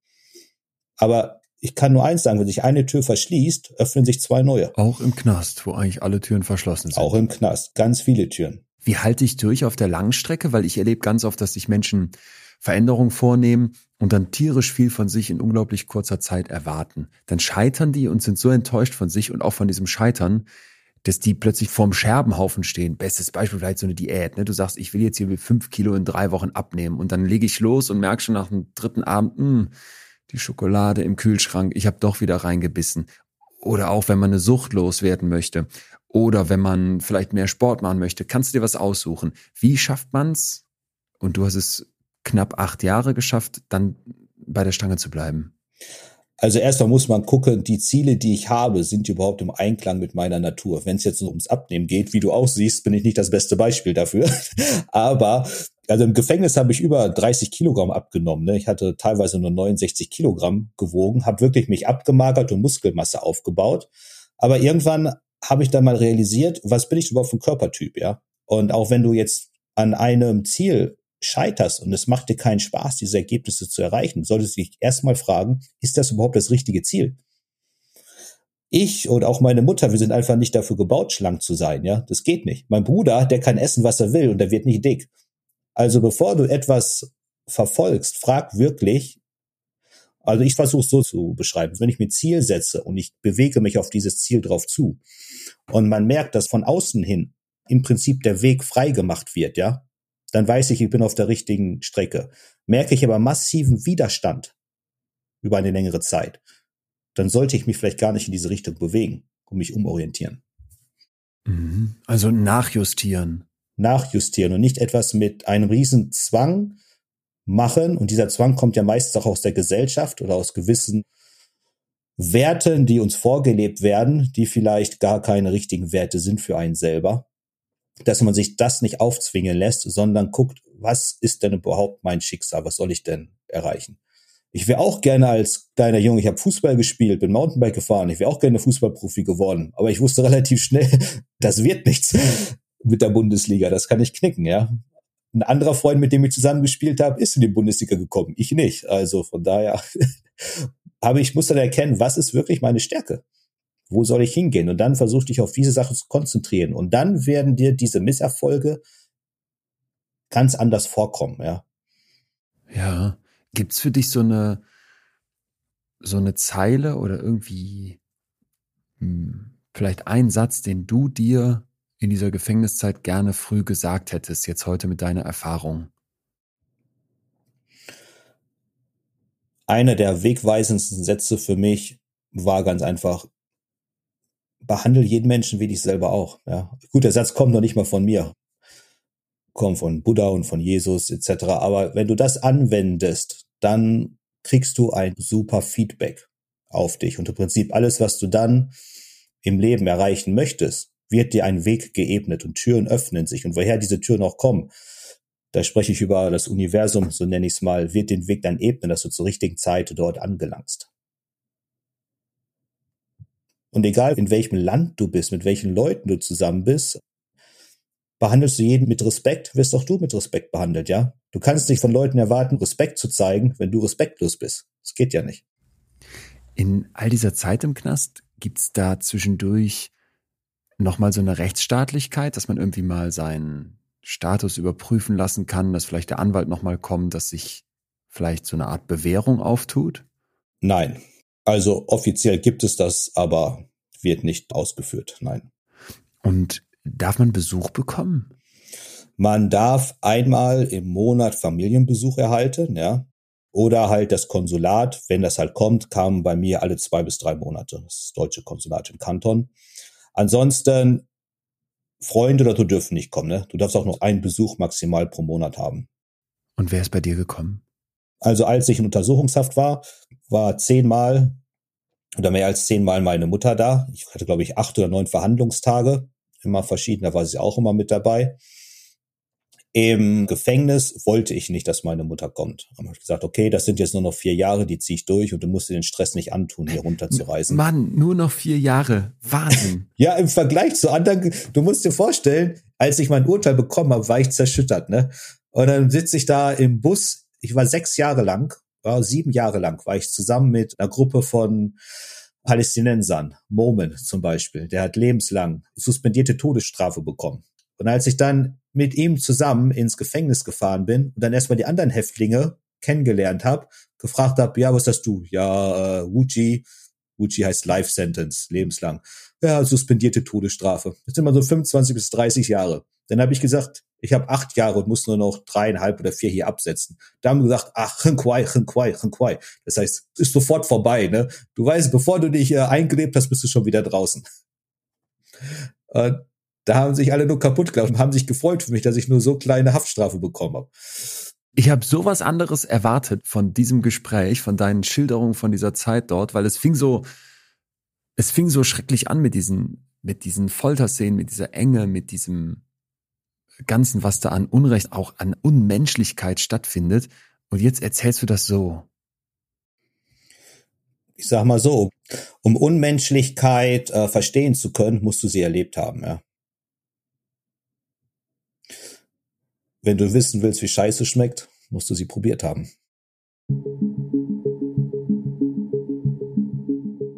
Aber ich kann nur eins sagen, wenn sich eine Tür verschließt, öffnen sich 2 neue. Auch im Knast, wo eigentlich alle Türen verschlossen sind. Auch im Knast, ganz viele Türen. Wie halte ich durch auf der Langstrecke? Weil ich erlebe ganz oft, dass sich Menschen Veränderungen vornehmen und dann tierisch viel von sich in unglaublich kurzer Zeit erwarten. Dann scheitern die und sind so enttäuscht von sich und auch von diesem Scheitern, dass die plötzlich vorm Scherbenhaufen stehen. Bestes Beispiel vielleicht so eine Diät. Ne? Du sagst, ich will jetzt hier 5 Kilo in 3 Wochen abnehmen und dann lege ich los und merke schon nach dem 3. Abend, die Schokolade im Kühlschrank, ich habe doch wieder reingebissen. Oder auch, wenn man eine Sucht loswerden möchte. Oder wenn man vielleicht mehr Sport machen möchte. Kannst du dir was aussuchen? Wie schafft man's? Und du hast es knapp 8 Jahre geschafft, dann bei der Stange zu bleiben. Also erstmal muss man gucken, die Ziele, die ich habe, sind überhaupt im Einklang mit meiner Natur. Wenn es jetzt ums Abnehmen geht, wie du auch siehst, bin ich nicht das beste Beispiel dafür. Aber also im Gefängnis habe ich über 30 Kilogramm abgenommen. Ne? Ich hatte teilweise nur 69 Kilogramm gewogen, habe wirklich mich abgemagert und Muskelmasse aufgebaut. Aber irgendwann habe ich dann mal realisiert, was bin ich überhaupt für ein Körpertyp, ja? Und auch wenn du jetzt an einem Ziel scheiterst und es macht dir keinen Spaß, diese Ergebnisse zu erreichen, solltest du dich erstmal fragen, ist das überhaupt das richtige Ziel? Ich und auch meine Mutter, wir sind einfach nicht dafür gebaut, schlank zu sein, ja. Das geht nicht. Mein Bruder, der kann essen, was er will und der wird nicht dick. Also bevor du etwas verfolgst, frag wirklich, also ich versuche es so zu beschreiben, wenn ich mir Ziel setze und ich bewege mich auf dieses Ziel drauf zu und man merkt, dass von außen hin im Prinzip der Weg frei gemacht wird, ja, dann weiß ich bin auf der richtigen Strecke. Merke ich aber massiven Widerstand über eine längere Zeit, dann sollte ich mich vielleicht gar nicht in diese Richtung bewegen und mich umorientieren. Also nachjustieren. Nachjustieren und nicht etwas mit einem riesen Zwang machen. Und dieser Zwang kommt ja meistens auch aus der Gesellschaft oder aus gewissen Werten, die uns vorgelebt werden, die vielleicht gar keine richtigen Werte sind für einen selber. Dass man sich das nicht aufzwingen lässt, sondern guckt, was ist denn überhaupt mein Schicksal? Was soll ich denn erreichen? Ich wäre auch gerne als kleiner Junge, ich habe Fußball gespielt, bin Mountainbike gefahren, ich wäre auch gerne Fußballprofi geworden, aber ich wusste relativ schnell, das wird nichts mit der Bundesliga, das kann ich knicken, ja. Ein anderer Freund, mit dem ich zusammen gespielt habe, ist in die Bundesliga gekommen, ich nicht. Also von daher, aber ich muss dann erkennen, was ist wirklich meine Stärke? Wo soll ich hingehen? Und dann versuch dich auf diese Sache zu konzentrieren und dann werden dir diese Misserfolge ganz anders vorkommen, ja. Ja. Gibt's für dich so eine Zeile oder irgendwie vielleicht einen Satz, den du dir in dieser Gefängniszeit gerne früh gesagt hättest, jetzt heute mit deiner Erfahrung? Einer der wegweisendsten Sätze für mich war ganz einfach, behandle jeden Menschen wie dich selber auch. Ja. Gut, der Satz kommt noch nicht mal von mir, kommt von Buddha und von Jesus etc. Aber wenn du das anwendest, dann kriegst du ein super Feedback auf dich. Und im Prinzip alles, was du dann im Leben erreichen möchtest, wird dir ein Weg geebnet und Türen öffnen sich. Und woher diese Türen auch kommen, da spreche ich über das Universum, so nenne ich es mal, wird den Weg dann ebnen, dass du zur richtigen Zeit dort angelangst. Und egal in welchem Land du bist, mit welchen Leuten du zusammen bist, behandelst du jeden mit Respekt, wirst auch du mit Respekt behandelt, ja? Du kannst nicht von Leuten erwarten, Respekt zu zeigen, wenn du respektlos bist. Das geht ja nicht. In all dieser Zeit im Knast, gibt's da zwischendurch nochmal so eine Rechtsstaatlichkeit, dass man irgendwie mal seinen Status überprüfen lassen kann, dass vielleicht der Anwalt nochmal kommt, dass sich vielleicht so eine Art Bewährung auftut? Nein. Also offiziell gibt es das, aber wird nicht ausgeführt. Nein. Und darf man Besuch bekommen? Man darf einmal im Monat Familienbesuch erhalten, ja. Oder halt das Konsulat, wenn das halt kommt, kam bei mir alle 2 bis 3 Monate. Das deutsche Konsulat in Kanton. Ansonsten, Freunde oder du dürfen nicht kommen, ne? Du darfst auch noch einen Besuch maximal pro Monat haben. Und wer ist bei dir gekommen? Also als ich in Untersuchungshaft war 10-mal oder mehr als 10-mal meine Mutter da. Ich hatte, glaube ich, 8 oder 9 Verhandlungstage, immer verschieden, da war sie auch immer mit dabei. Im Gefängnis wollte ich nicht, dass meine Mutter kommt. Da habe ich gesagt, okay, das sind jetzt nur noch 4 Jahre, die ziehe ich durch und du musst dir den Stress nicht antun, hier runterzureisen. Mann, nur noch 4 Jahre. Wahnsinn. Ja, im Vergleich zu anderen, du musst dir vorstellen, als ich mein Urteil bekommen habe, war ich zerschüttert, ne? Und dann sitze ich da im Bus, ich war 6 Jahre lang, 7 Jahre lang war ich zusammen mit einer Gruppe von Palästinensern, Momen zum Beispiel, der hat lebenslang suspendierte Todesstrafe bekommen. Und als ich dann mit ihm zusammen ins Gefängnis gefahren bin und dann erstmal die anderen Häftlinge kennengelernt habe, gefragt habe, ja, was hast du? Ja, Wuji heißt Life Sentence, lebenslang. Ja, suspendierte Todesstrafe. Das sind immer so 25 bis 30 Jahre. Dann habe ich gesagt, ich habe 8 Jahre und muss nur noch 3,5 oder 4 hier absetzen. Da haben wir gesagt, ach, Chenquai. Das heißt, es ist sofort vorbei, ne? Du weißt, bevor du dich eingelebt hast, bist du schon wieder draußen. Da haben sich alle nur kaputt gelacht und haben sich gefreut für mich, dass ich nur so kleine Haftstrafe bekommen habe. Ich habe sowas anderes erwartet von diesem Gespräch, von deinen Schilderungen von dieser Zeit dort, weil es fing so schrecklich an mit diesen Folterszenen, mit dieser Enge, mit diesem Ganzen, was da an Unrecht, auch an Unmenschlichkeit stattfindet. Und jetzt erzählst du das so. Ich sag mal so, um Unmenschlichkeit verstehen zu können, musst du sie erlebt haben, ja. Wenn du wissen willst, wie Scheiße schmeckt, musst du sie probiert haben.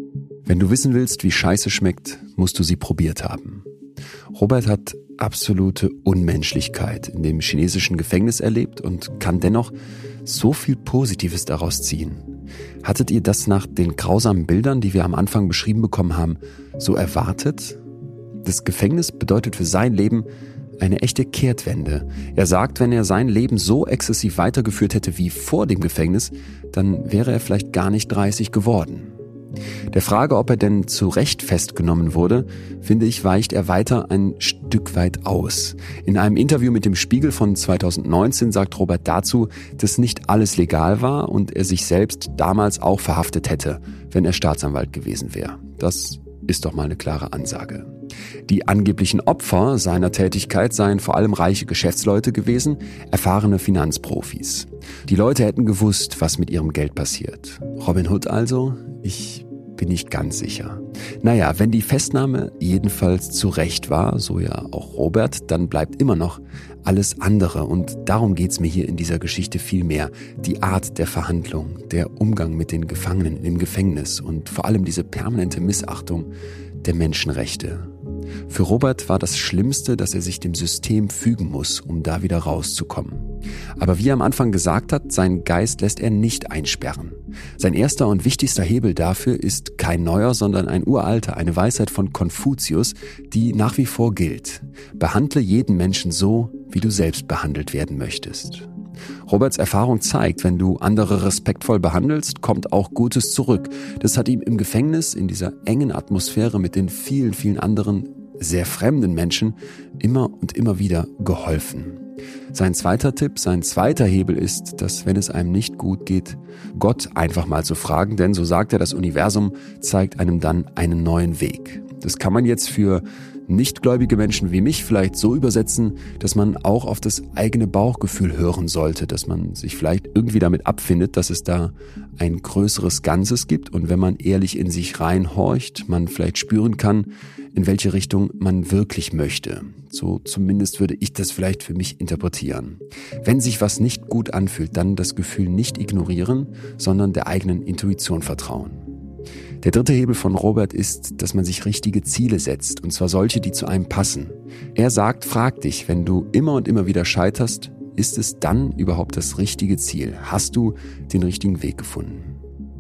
Wenn du wissen willst, wie Scheiße schmeckt, musst du sie probiert haben. Robert hat absolute Unmenschlichkeit in dem chinesischen Gefängnis erlebt und kann dennoch so viel Positives daraus ziehen. Hattet ihr das nach den grausamen Bildern, die wir am Anfang beschrieben bekommen haben, so erwartet? Das Gefängnis bedeutet für sein Leben eine echte Kehrtwende. Er sagt, wenn er sein Leben so exzessiv weitergeführt hätte wie vor dem Gefängnis, dann wäre er vielleicht gar nicht 30 geworden. Der Frage, ob er denn zu Recht festgenommen wurde, finde ich, weicht er weiter ein Stück weit aus. In einem Interview mit dem Spiegel von 2019 sagt Robert dazu, dass nicht alles legal war und er sich selbst damals auch verhaftet hätte, wenn er Staatsanwalt gewesen wäre. Das ist doch mal eine klare Ansage. Die angeblichen Opfer seiner Tätigkeit seien vor allem reiche Geschäftsleute gewesen, erfahrene Finanzprofis. Die Leute hätten gewusst, was mit ihrem Geld passiert. Robin Hood also? Ich bin nicht ganz sicher. Naja, wenn die Festnahme jedenfalls zu Recht war, so ja auch Robert, dann bleibt immer noch alles andere. Und darum geht's mir hier in dieser Geschichte viel mehr. Die Art der Verhandlung, der Umgang mit den Gefangenen im Gefängnis und vor allem diese permanente Missachtung der Menschenrechte. Für Robert war das Schlimmste, dass er sich dem System fügen muss, um da wieder rauszukommen. Aber wie er am Anfang gesagt hat, seinen Geist lässt er nicht einsperren. Sein erster und wichtigster Hebel dafür ist kein neuer, sondern ein uralter, eine Weisheit von Konfuzius, die nach wie vor gilt. Behandle jeden Menschen so, wie du selbst behandelt werden möchtest. Roberts Erfahrung zeigt, wenn du andere respektvoll behandelst, kommt auch Gutes zurück. Das hat ihm im Gefängnis, in dieser engen Atmosphäre mit den vielen, vielen anderen sehr fremden Menschen immer und immer wieder geholfen. Sein zweiter Tipp, sein zweiter Hebel ist, dass wenn es einem nicht gut geht, Gott einfach mal zu fragen, denn so sagt er, das Universum zeigt einem dann einen neuen Weg. Das kann man jetzt für nichtgläubige Menschen wie mich vielleicht so übersetzen, dass man auch auf das eigene Bauchgefühl hören sollte, dass man sich vielleicht irgendwie damit abfindet, dass es da ein größeres Ganzes gibt und wenn man ehrlich in sich reinhorcht, man vielleicht spüren kann, in welche Richtung man wirklich möchte. So zumindest würde ich das vielleicht für mich interpretieren. Wenn sich was nicht gut anfühlt, dann das Gefühl nicht ignorieren, sondern der eigenen Intuition vertrauen. Der dritte Hebel von Robert ist, dass man sich richtige Ziele setzt, und zwar solche, die zu einem passen. Er sagt, frag dich, wenn du immer und immer wieder scheiterst, ist es dann überhaupt das richtige Ziel? Hast du den richtigen Weg gefunden?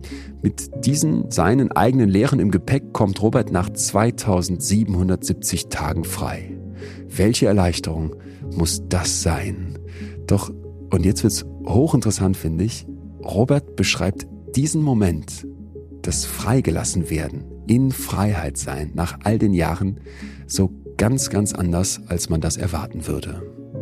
Mit diesen seinen eigenen Lehren im Gepäck kommt Robert nach 2770 Tagen frei. Welche Erleichterung muss das sein? Doch, und jetzt wird's hochinteressant, finde ich, Robert beschreibt diesen Moment, das freigelassen werden, in Freiheit sein, nach all den Jahren, so ganz, ganz anders, als man das erwarten würde.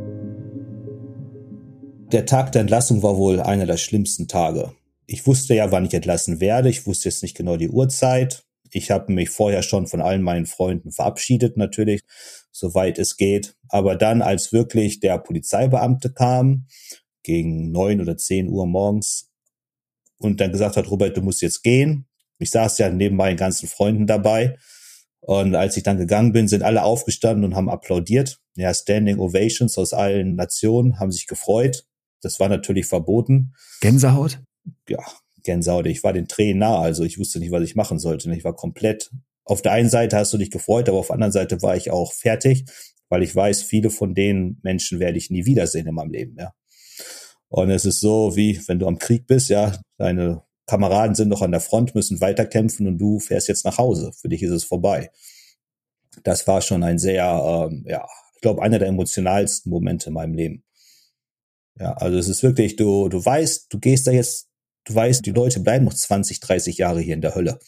Der Tag der Entlassung war wohl einer der schlimmsten Tage. Ich wusste ja, wann ich entlassen werde. Ich wusste jetzt nicht genau die Uhrzeit. Ich habe mich vorher schon von allen meinen Freunden verabschiedet, natürlich, soweit es geht. Aber dann, als wirklich der Polizeibeamte kam, gegen 9 oder 10 Uhr morgens, und dann gesagt hat, Robert, du musst jetzt gehen. Ich saß ja neben meinen ganzen Freunden dabei. Und als ich dann gegangen bin, sind alle aufgestanden und haben applaudiert. Ja, Standing Ovations aus allen Nationen, haben sich gefreut. Das war natürlich verboten. Gänsehaut? Ja, Gänsehaut. Ich war den Tränen nahe, also ich wusste nicht, was ich machen sollte. Ich war komplett, auf der einen Seite hast du dich gefreut, aber auf der anderen Seite war ich auch fertig, weil ich weiß, viele von den Menschen werde ich nie wiedersehen in meinem Leben, ja. Und es ist so, wie wenn du am Krieg bist, ja, deine Kameraden sind noch an der Front, müssen weiterkämpfen und du fährst jetzt nach Hause. Für dich ist es vorbei. Das war schon ein sehr, ich glaube, einer der emotionalsten Momente in meinem Leben. Ja, also es ist wirklich, du weißt, du gehst da jetzt, du weißt, die Leute bleiben noch 20, 30 Jahre hier in der Hölle.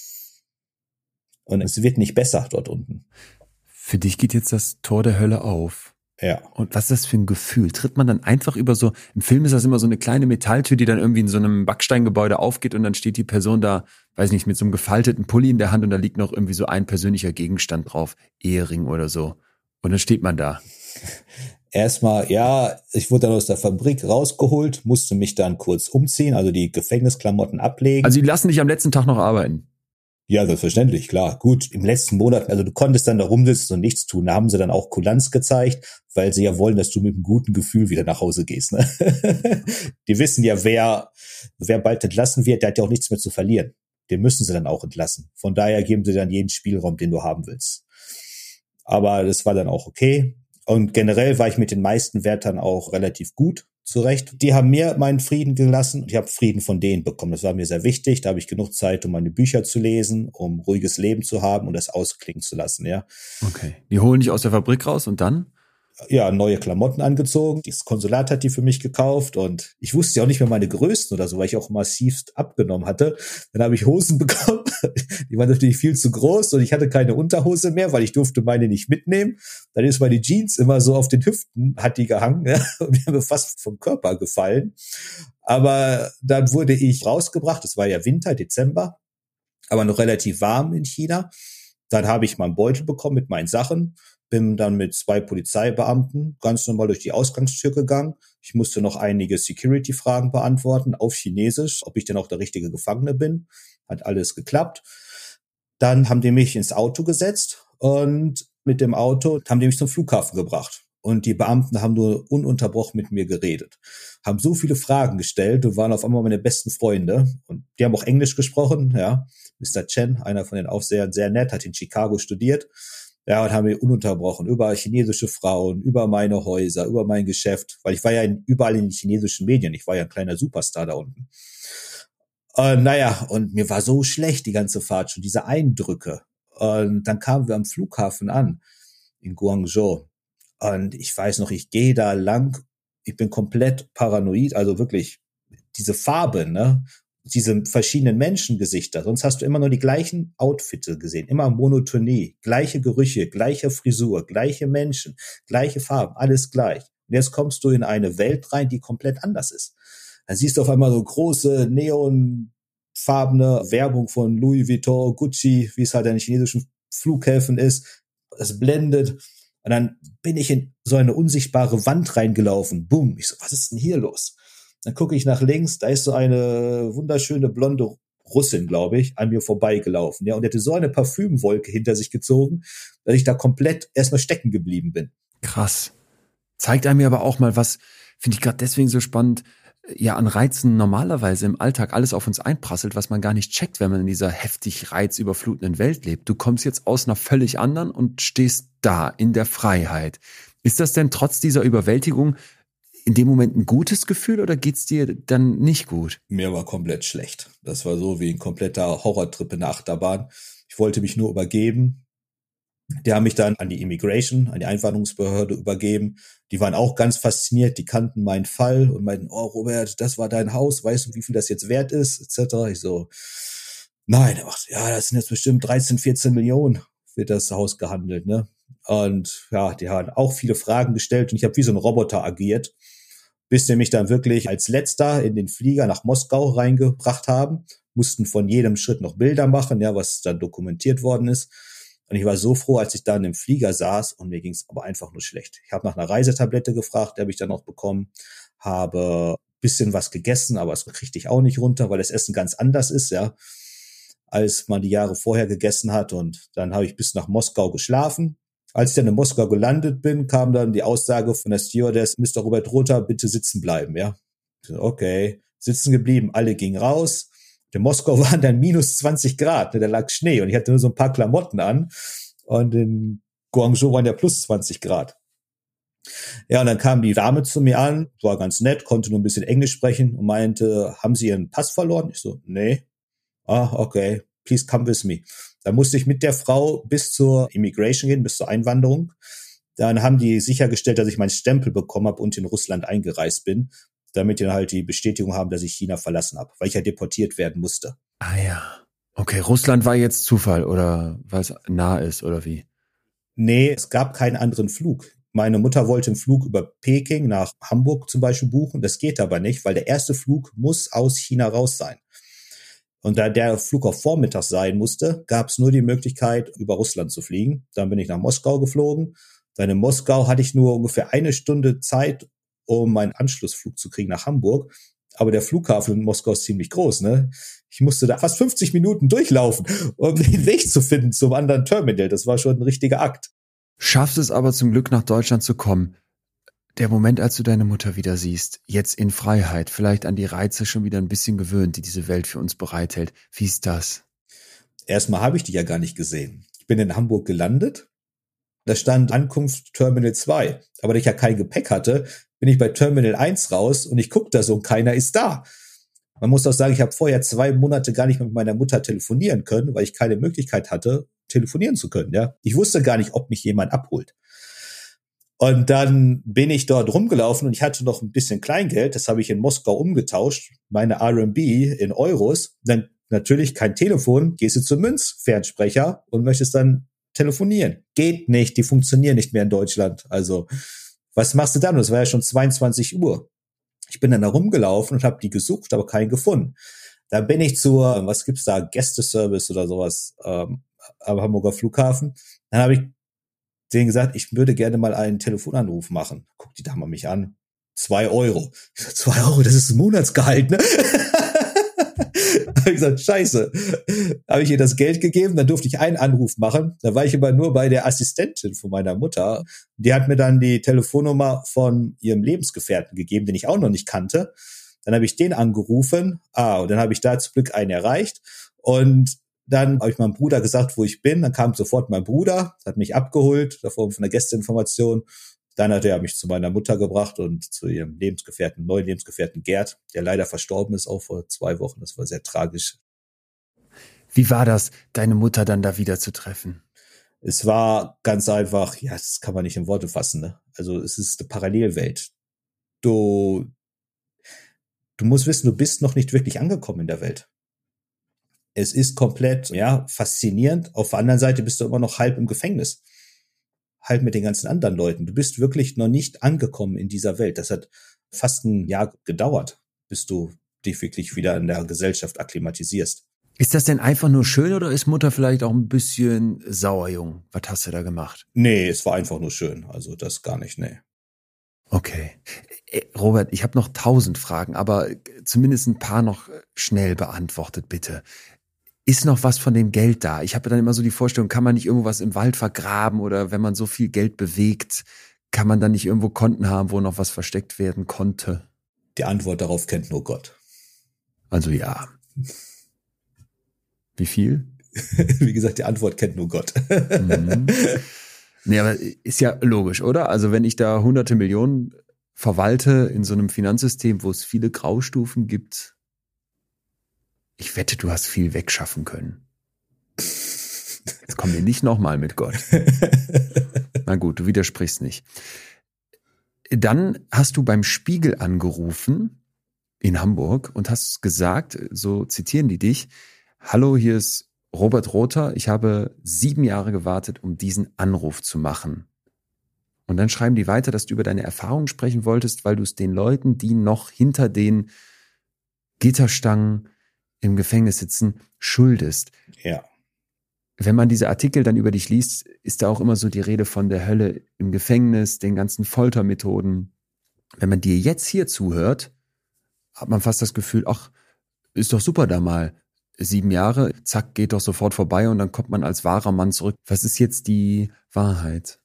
Und es wird nicht besser dort unten. Für dich geht jetzt das Tor der Hölle auf. Ja. Und was ist das für ein Gefühl? Tritt man dann einfach über so, im Film ist das immer so eine kleine Metalltür, die dann irgendwie in so einem Backsteingebäude aufgeht und dann steht die Person da, weiß nicht, mit so einem gefalteten Pulli in der Hand und da liegt noch irgendwie so ein persönlicher Gegenstand drauf, Ehering oder so. Und dann steht man da. Erstmal, ja, ich wurde dann aus der Fabrik rausgeholt, musste mich dann kurz umziehen, also die Gefängnisklamotten ablegen. Also die lassen dich am letzten Tag noch arbeiten? Ja, selbstverständlich, klar. Gut, im letzten Monat, also du konntest dann da rumsitzen und nichts tun. Da haben sie dann auch Kulanz gezeigt, weil sie ja wollen, dass du mit einem guten Gefühl wieder nach Hause gehst. Ne? Die wissen ja, wer bald entlassen wird, der hat ja auch nichts mehr zu verlieren. den müssen sie dann auch entlassen. Von daher geben sie dann jeden Spielraum, den du haben willst. Aber das war dann auch okay. Und generell war ich mit den meisten Wärtern auch relativ gut zurecht. Die haben mir meinen Frieden gelassen und ich habe Frieden von denen bekommen. Das war mir sehr wichtig. Da habe ich genug Zeit, um meine Bücher zu lesen, um ruhiges Leben zu haben und das ausklingen zu lassen, ja. Okay. Die holen dich aus der Fabrik raus und dann? Ja, neue Klamotten angezogen. Das Konsulat hat die für mich gekauft und ich wusste ja auch nicht mehr meine Größen oder so, weil ich auch massivst abgenommen hatte. Dann habe ich Hosen bekommen. Die waren natürlich viel zu groß und ich hatte keine Unterhose mehr, weil ich durfte meine nicht mitnehmen. Dann ist meine Jeans immer so auf den Hüften, hat die gehangen, ja, und die haben mir fast vom Körper gefallen. Aber dann wurde ich rausgebracht. Es war ja Winter, Dezember, aber noch relativ warm in China. Dann habe ich meinen Beutel bekommen mit meinen Sachen. Bin dann mit 2 Polizeibeamten ganz normal durch die Ausgangstür gegangen. Ich musste noch einige Security-Fragen beantworten auf Chinesisch, ob ich denn auch der richtige Gefangene bin. Hat alles geklappt. Dann haben die mich ins Auto gesetzt und mit dem Auto haben die mich zum Flughafen gebracht. Und die Beamten haben nur ununterbrochen mit mir geredet, haben so viele Fragen gestellt und waren auf einmal meine besten Freunde. Und die haben auch Englisch gesprochen, ja. Mr. Chen, einer von den Aufsehern, sehr nett, hat in Chicago studiert. Ja, und haben wir ununterbrochen über chinesische Frauen, über meine Häuser, über mein Geschäft, weil ich war ja überall in den chinesischen Medien. Ich war ja ein kleiner Superstar da unten. Und mir war so schlecht die ganze Fahrt, schon diese Eindrücke. Und dann kamen wir am Flughafen an, in Guangzhou. Und ich weiß noch, ich gehe da lang, ich bin komplett paranoid, also wirklich diese Farbe, ne? Diese verschiedenen Menschengesichter. Sonst hast du immer nur die gleichen Outfitte gesehen, immer Monotonie, gleiche Gerüche, gleiche Frisur, gleiche Menschen, gleiche Farben, alles gleich. Und jetzt kommst du in eine Welt rein, die komplett anders ist. Dann siehst du auf einmal so große neonfarbene Werbung von Louis Vuitton, Gucci, wie es halt an den chinesischen Flughäfen ist. Das blendet. Und dann bin ich in so eine unsichtbare Wand reingelaufen. Boom. Ich so, was ist denn hier los? Dann gucke ich nach links, da ist so eine wunderschöne blonde Russin, glaube ich, an mir vorbeigelaufen. Ja, und die hatte so eine Parfümwolke hinter sich gezogen, dass ich da komplett erstmal stecken geblieben bin. Krass. Zeigt einem aber auch mal was, finde ich gerade deswegen so spannend, ja, an Reizen normalerweise im Alltag alles auf uns einprasselt, was man gar nicht checkt, wenn man in dieser heftig reizüberflutenden Welt lebt. Du kommst jetzt aus einer völlig anderen und stehst da in der Freiheit. Ist das denn trotz dieser Überwältigung in dem Moment ein gutes Gefühl oder geht's dir dann nicht gut? Mir war komplett schlecht. Das war so wie ein kompletter Horrortrip in der Achterbahn. Ich wollte mich nur übergeben. Die haben mich dann an die Immigration, an die Einwanderungsbehörde übergeben. Die waren auch ganz fasziniert, die kannten meinen Fall und meinten, oh Robert, das war dein Haus, weißt du, wie viel das jetzt wert ist, etc. Ich so, nein, er macht, ja, das sind jetzt bestimmt 13, 14 Millionen, wird das Haus gehandelt, ne? Und ja, die haben auch viele Fragen gestellt und ich habe wie so ein Roboter agiert, bis die mich dann wirklich als Letzter in den Flieger nach Moskau reingebracht haben, mussten von jedem Schritt noch Bilder machen, ja, was dann dokumentiert worden ist. Und ich war so froh, als ich dann im Flieger saß und mir ging es aber einfach nur schlecht. Ich habe nach einer Reisetablette gefragt, die habe ich dann auch bekommen, habe ein bisschen was gegessen, aber das kriegte ich auch nicht runter, weil das Essen ganz anders ist, ja, als man die Jahre vorher gegessen hat. Und dann habe ich bis nach Moskau geschlafen. Als ich dann in Moskau gelandet bin, kam dann die Aussage von der Stewardess, Mr. Robert Rother, bitte sitzen bleiben, ja. Okay, sitzen geblieben, alle gingen raus. In Moskau waren dann minus 20 Grad, da lag Schnee und ich hatte nur so ein paar Klamotten an. Und in Guangzhou waren ja plus 20 Grad. Ja, und dann kam die Dame zu mir an, war ganz nett, konnte nur ein bisschen Englisch sprechen und meinte, haben Sie Ihren Pass verloren? Ich so, nee. Ah, okay, please come with me. Da musste ich mit der Frau bis zur Immigration gehen, bis zur Einwanderung. Dann haben die sichergestellt, dass ich meinen Stempel bekommen habe und in Russland eingereist bin, damit die dann halt die Bestätigung haben, dass ich China verlassen habe, weil ich ja deportiert werden musste. Ah ja. Okay, Russland war jetzt Zufall oder weil es nah ist oder wie? Nee, es gab keinen anderen Flug. Meine Mutter wollte einen Flug über Peking nach Hamburg zum Beispiel buchen. Das geht aber nicht, weil der erste Flug muss aus China raus sein. Und da der Flug auf Vormittag sein musste, gab es nur die Möglichkeit, über Russland zu fliegen. Dann bin ich nach Moskau geflogen. Dann in Moskau hatte ich nur ungefähr 1 Stunde Zeit, um meinen Anschlussflug zu kriegen nach Hamburg. Aber der Flughafen in Moskau ist ziemlich groß, ne? Ich musste da fast 50 Minuten durchlaufen, um den Weg zu finden zum anderen Terminal. Das war schon ein richtiger Akt. Schaffst es aber zum Glück nach Deutschland zu kommen. Der Moment, als du deine Mutter wieder siehst, jetzt in Freiheit, vielleicht an die Reize schon wieder ein bisschen gewöhnt, die diese Welt für uns bereithält. Wie ist das? Erstmal habe ich die ja gar nicht gesehen. Ich bin in Hamburg gelandet. Da stand Ankunft Terminal 2. Aber da ich ja kein Gepäck hatte, bin ich bei Terminal 1 raus und ich gucke da so und keiner ist da. Man muss auch sagen, ich habe vorher 2 Monate gar nicht mit meiner Mutter telefonieren können, weil ich keine Möglichkeit hatte, telefonieren zu können. Ja, ich wusste gar nicht, ob mich jemand abholt. Und dann bin ich dort rumgelaufen und ich hatte noch ein bisschen Kleingeld. Das habe ich in Moskau umgetauscht, meine RMB in Euros. Dann natürlich kein Telefon, gehst du zum Münzfernsprecher und möchtest dann telefonieren. Geht nicht, die funktionieren nicht mehr in Deutschland. Also, was machst du dann? Das war ja schon 22 Uhr. Ich bin dann da rumgelaufen und habe die gesucht, aber keinen gefunden. Dann bin ich zur, was gibt's da, Gästeservice oder sowas am Hamburger Flughafen. Dann habe ich denen gesagt, ich würde gerne mal einen Telefonanruf machen. Guckt die Dame mich an. 2 Euro. Ich sag, 2 Euro, das ist ein Monatsgehalt, ne? Habe ich gesagt, scheiße. Habe ich ihr das Geld gegeben, dann durfte ich einen Anruf machen. Da war ich aber nur bei der Assistentin von meiner Mutter. Die hat mir dann die Telefonnummer von ihrem Lebensgefährten gegeben, den ich auch noch nicht kannte. Dann habe ich den angerufen. Und dann habe ich da zum Glück einen erreicht. Und dann habe ich meinem Bruder gesagt, wo ich bin. Dann kam sofort mein Bruder, hat mich abgeholt, davor von der Gästeinformation. Dann hat er mich zu meiner Mutter gebracht und zu ihrem neuen Lebensgefährten Gerd, der leider verstorben ist, auch vor 2 Wochen. Das war sehr tragisch. Wie war das, deine Mutter dann da wieder zu treffen? Es war ganz einfach, ja, das kann man nicht in Worte fassen, ne? Also es ist eine Parallelwelt. Du musst wissen, du bist noch nicht wirklich angekommen in der Welt. Es ist komplett, ja, faszinierend. Auf der anderen Seite bist du immer noch halb im Gefängnis. Halb mit den ganzen anderen Leuten. Du bist wirklich noch nicht angekommen in dieser Welt. Das hat fast ein Jahr gedauert, bis du dich wirklich wieder in der Gesellschaft akklimatisierst. Ist das denn einfach nur schön oder ist Mutter vielleicht auch ein bisschen sauer, Jung? Was hast du da gemacht? Nee, es war einfach nur schön. Also das gar nicht, nee. Okay. Robert, ich habe noch 1000 Fragen, aber zumindest ein paar noch schnell beantwortet, bitte. Ist noch was von dem Geld da? Ich habe dann immer so die Vorstellung, kann man nicht irgendwo was im Wald vergraben oder wenn man so viel Geld bewegt, kann man dann nicht irgendwo Konten haben, wo noch was versteckt werden konnte? Die Antwort darauf kennt nur Gott. Also ja. Wie viel? Wie gesagt, die Antwort kennt nur Gott. Nee, aber ist ja logisch, oder? Also wenn ich da hunderte Millionen verwalte in so einem Finanzsystem, wo es viele Graustufen gibt, ich wette, du hast viel wegschaffen können. Jetzt kommen wir nicht nochmal mit Gott. Na gut, du widersprichst nicht. Dann hast du beim Spiegel angerufen in Hamburg und hast gesagt, so zitieren die dich, hallo, hier ist Robert Rother, ich habe 7 Jahre gewartet, um diesen Anruf zu machen. Und dann schreiben die weiter, dass du über deine Erfahrungen sprechen wolltest, weil du es den Leuten, die noch hinter den Gitterstangen im Gefängnis sitzen, schuldest. Ja. Wenn man diese Artikel dann über dich liest, ist da auch immer so die Rede von der Hölle im Gefängnis, den ganzen Foltermethoden. Wenn man dir jetzt hier zuhört, hat man fast das Gefühl, ach, ist doch super da mal. 7 Jahre, zack, geht doch sofort vorbei und dann kommt man als wahrer Mann zurück. Was ist jetzt die Wahrheit?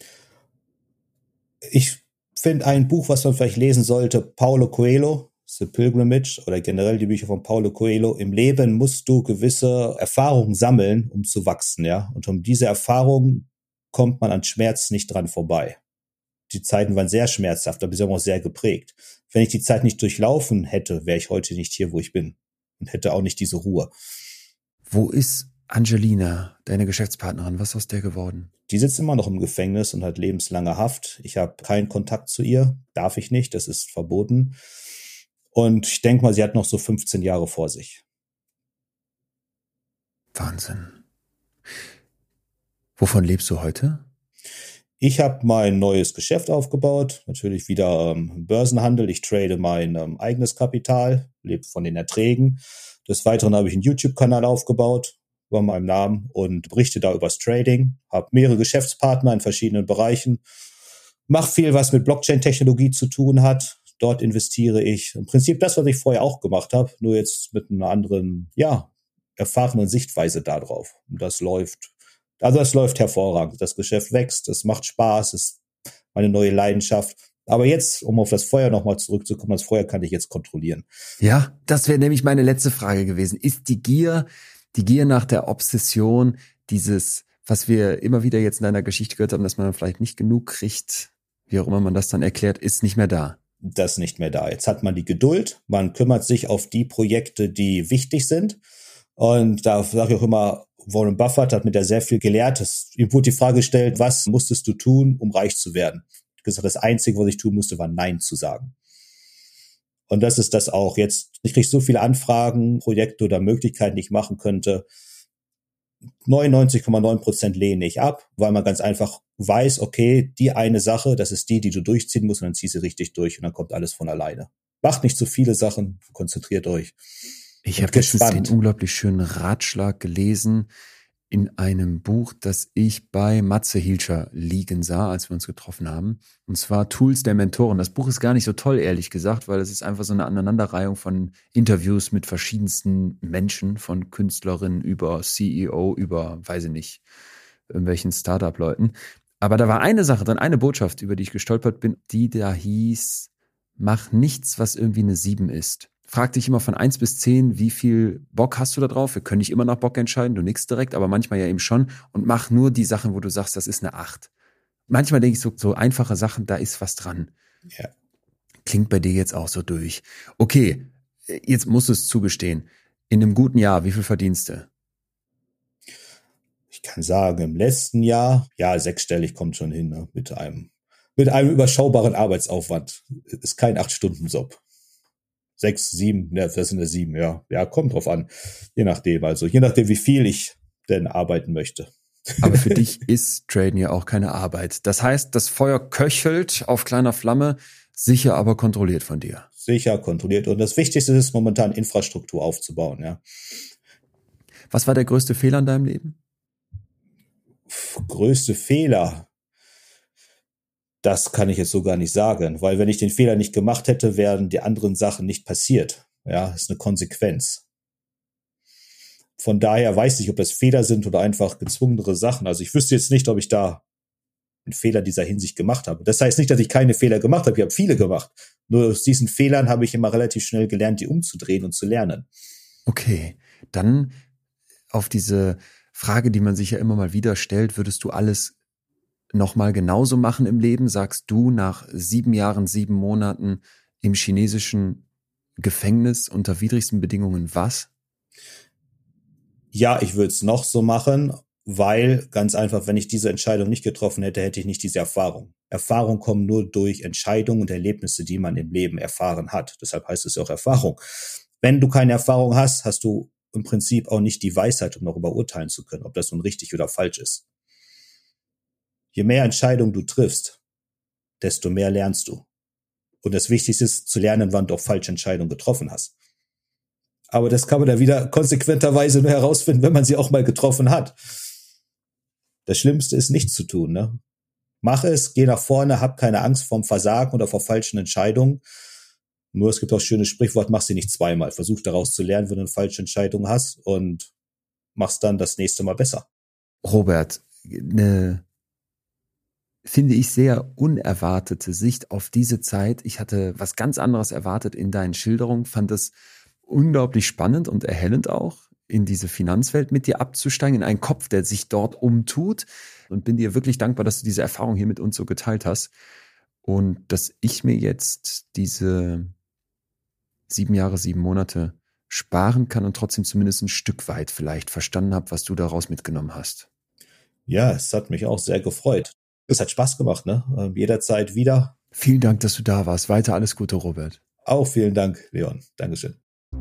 Ich finde ein Buch, was man vielleicht lesen sollte, Paulo Coelho, The Pilgrimage oder generell die Bücher von Paulo Coelho. Im Leben musst du gewisse Erfahrungen sammeln, um zu wachsen, ja. Und um diese Erfahrungen kommt man an Schmerz nicht dran vorbei. Die Zeiten waren sehr schmerzhaft, aber sie haben auch sehr geprägt. Wenn ich die Zeit nicht durchlaufen hätte, wäre ich heute nicht hier, wo ich bin. Und hätte auch nicht diese Ruhe. Wo ist Angelina, deine Geschäftspartnerin? Was ist aus der geworden? Die sitzt immer noch im Gefängnis und hat lebenslange Haft. Ich habe keinen Kontakt zu ihr. Darf ich nicht, das ist verboten. Und ich denke mal, sie hat noch so 15 Jahre vor sich. Wahnsinn. Wovon lebst du heute? Ich habe mein neues Geschäft aufgebaut, natürlich wieder Börsenhandel. Ich trade mein eigenes Kapital, lebe von den Erträgen. Des Weiteren habe ich einen YouTube-Kanal aufgebaut über meinem Namen und berichte da übers Trading. Habe mehrere Geschäftspartner in verschiedenen Bereichen. Mache viel, was mit Blockchain-Technologie zu tun hat. Dort investiere ich. Im Prinzip das, was ich vorher auch gemacht habe, nur jetzt mit einer anderen, erfahrenen Sichtweise darauf. Und das läuft hervorragend. Das Geschäft wächst, es macht Spaß, es ist meine neue Leidenschaft. Aber jetzt, um auf das Feuer nochmal zurückzukommen, das Feuer kann ich jetzt kontrollieren. Ja, das wäre nämlich meine letzte Frage gewesen. Ist die Gier nach der Obsession, dieses, was wir immer wieder jetzt in deiner Geschichte gehört haben, dass man vielleicht nicht genug kriegt, wie auch immer man das dann erklärt, ist nicht mehr da? Das ist nicht mehr da. Jetzt hat man die Geduld, man kümmert sich auf die Projekte, die wichtig sind. Und da sage ich auch immer, Warren Buffett hat mit der sehr viel gelehrt. Ihm wurde die Frage gestellt, was musstest du tun, um reich zu werden? Ich habe gesagt, das Einzige, was ich tun musste, war Nein zu sagen. Und das ist das auch. Jetzt, ich kriege so viele Anfragen, Projekte oder Möglichkeiten, die ich machen könnte. 99,9% lehne ich ab, weil man ganz einfach weiß, okay, die eine Sache, das ist die du durchziehen musst und dann ziehst du richtig durch und dann kommt alles von alleine. Macht nicht zu viele Sachen, konzentriert euch. Ich habe letztens einen unglaublich schönen Ratschlag gelesen in einem Buch, das ich bei Matze Hilscher liegen sah, als wir uns getroffen haben. Und zwar Tools der Mentoren. Das Buch ist gar nicht so toll, ehrlich gesagt, weil es ist einfach so eine Aneinanderreihung von Interviews mit verschiedensten Menschen, von Künstlerinnen über CEO, über, weiß ich nicht, irgendwelchen Startup-Leuten. Aber da war eine Sache drin, eine Botschaft, über die ich gestolpert bin, die da hieß, mach nichts, was irgendwie eine 7 ist. Frag dich immer von 1 bis 10, wie viel Bock hast du da drauf? Wir können nicht immer nach Bock entscheiden, du nix direkt, aber manchmal ja eben schon. Und mach nur die Sachen, wo du sagst, das ist eine 8. Manchmal denke ich so einfache Sachen, da ist was dran. Ja. Klingt bei dir jetzt auch so durch. Okay, jetzt musst du es zugestehen. In einem guten Jahr, wie viel verdienst du? Ich kann sagen, im letzten Jahr, ja, 6-stellig kommt schon hin, ne? Mit einem überschaubaren Arbeitsaufwand. Ist kein 8-Stunden-Job. 6, 7, ja, das sind ja 7, ja. Ja, kommt drauf an. Je nachdem, wie viel ich denn arbeiten möchte. Aber für dich ist Traden ja auch keine Arbeit. Das heißt, das Feuer köchelt auf kleiner Flamme, sicher aber kontrolliert von dir. Sicher kontrolliert. Und das Wichtigste ist momentan Infrastruktur aufzubauen, ja. Was war der größte Fehler in deinem Leben? Größte Fehler? Das kann ich jetzt so gar nicht sagen, weil wenn ich den Fehler nicht gemacht hätte, wären die anderen Sachen nicht passiert. Ja, das ist eine Konsequenz. Von daher weiß ich, ob das Fehler sind oder einfach gezwungenere Sachen. Also ich wüsste jetzt nicht, ob ich da einen Fehler dieser Hinsicht gemacht habe. Das heißt nicht, dass ich keine Fehler gemacht habe. Ich habe viele gemacht. Nur aus diesen Fehlern habe ich immer relativ schnell gelernt, die umzudrehen und zu lernen. Okay, dann auf diese Frage, die man sich ja immer mal wieder stellt, würdest du alles nochmal genauso machen im Leben? Sagst du nach 7 Jahren, 7 Monaten im chinesischen Gefängnis unter widrigsten Bedingungen was? Ja, ich würde es noch so machen, weil ganz einfach, wenn ich diese Entscheidung nicht getroffen hätte, hätte ich nicht diese Erfahrung. Erfahrungen kommen nur durch Entscheidungen und Erlebnisse, die man im Leben erfahren hat. Deshalb heißt es ja auch Erfahrung. Wenn du keine Erfahrung hast, hast du im Prinzip auch nicht die Weisheit, um darüber urteilen zu können, ob das nun richtig oder falsch ist. Je mehr Entscheidungen du triffst, desto mehr lernst du. Und das Wichtigste ist, zu lernen, wann du auch falsche Entscheidungen getroffen hast. Aber das kann man dann wieder konsequenterweise nur herausfinden, wenn man sie auch mal getroffen hat. Das Schlimmste ist, nichts zu tun, ne? Mach es, geh nach vorne, hab keine Angst vorm Versagen oder vor falschen Entscheidungen. Nur es gibt auch ein schönes Sprichwort, mach sie nicht zweimal. Versuch daraus zu lernen, wenn du eine falsche Entscheidung hast und mach's dann das nächste Mal besser. Robert, eine, finde ich, sehr unerwartete Sicht auf diese Zeit. Ich hatte was ganz anderes erwartet in deinen Schilderungen, fand es unglaublich spannend und erhellend auch, in diese Finanzwelt mit dir abzusteigen, in einen Kopf, der sich dort umtut, und bin dir wirklich dankbar, dass du diese Erfahrung hier mit uns so geteilt hast und dass ich mir jetzt diese 7 Jahre, 7 Monate sparen kann und trotzdem zumindest ein Stück weit vielleicht verstanden habe, was du daraus mitgenommen hast. Ja, es hat mich auch sehr gefreut. Es hat Spaß gemacht, ne? Jederzeit wieder. Vielen Dank, dass du da warst. Weiter alles Gute, Robert. Auch vielen Dank, Leon. Dankeschön.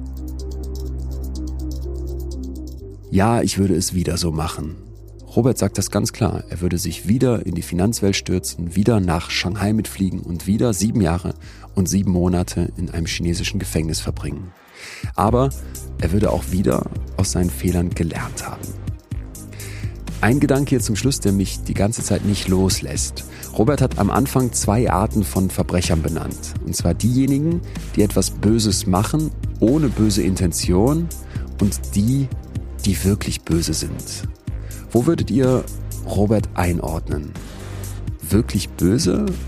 Ja, ich würde es wieder so machen. Robert sagt das ganz klar. Er würde sich wieder in die Finanzwelt stürzen, wieder nach Shanghai mitfliegen und wieder 7 Jahre und 7 Monate in einem chinesischen Gefängnis verbringen. Aber er würde auch wieder aus seinen Fehlern gelernt haben. Ein Gedanke hier zum Schluss, der mich die ganze Zeit nicht loslässt. Robert hat am Anfang 2 Arten von Verbrechern benannt. Und zwar diejenigen, die etwas Böses machen, ohne böse Intention, und die wirklich böse sind. Wo würdet ihr Robert einordnen? Wirklich böse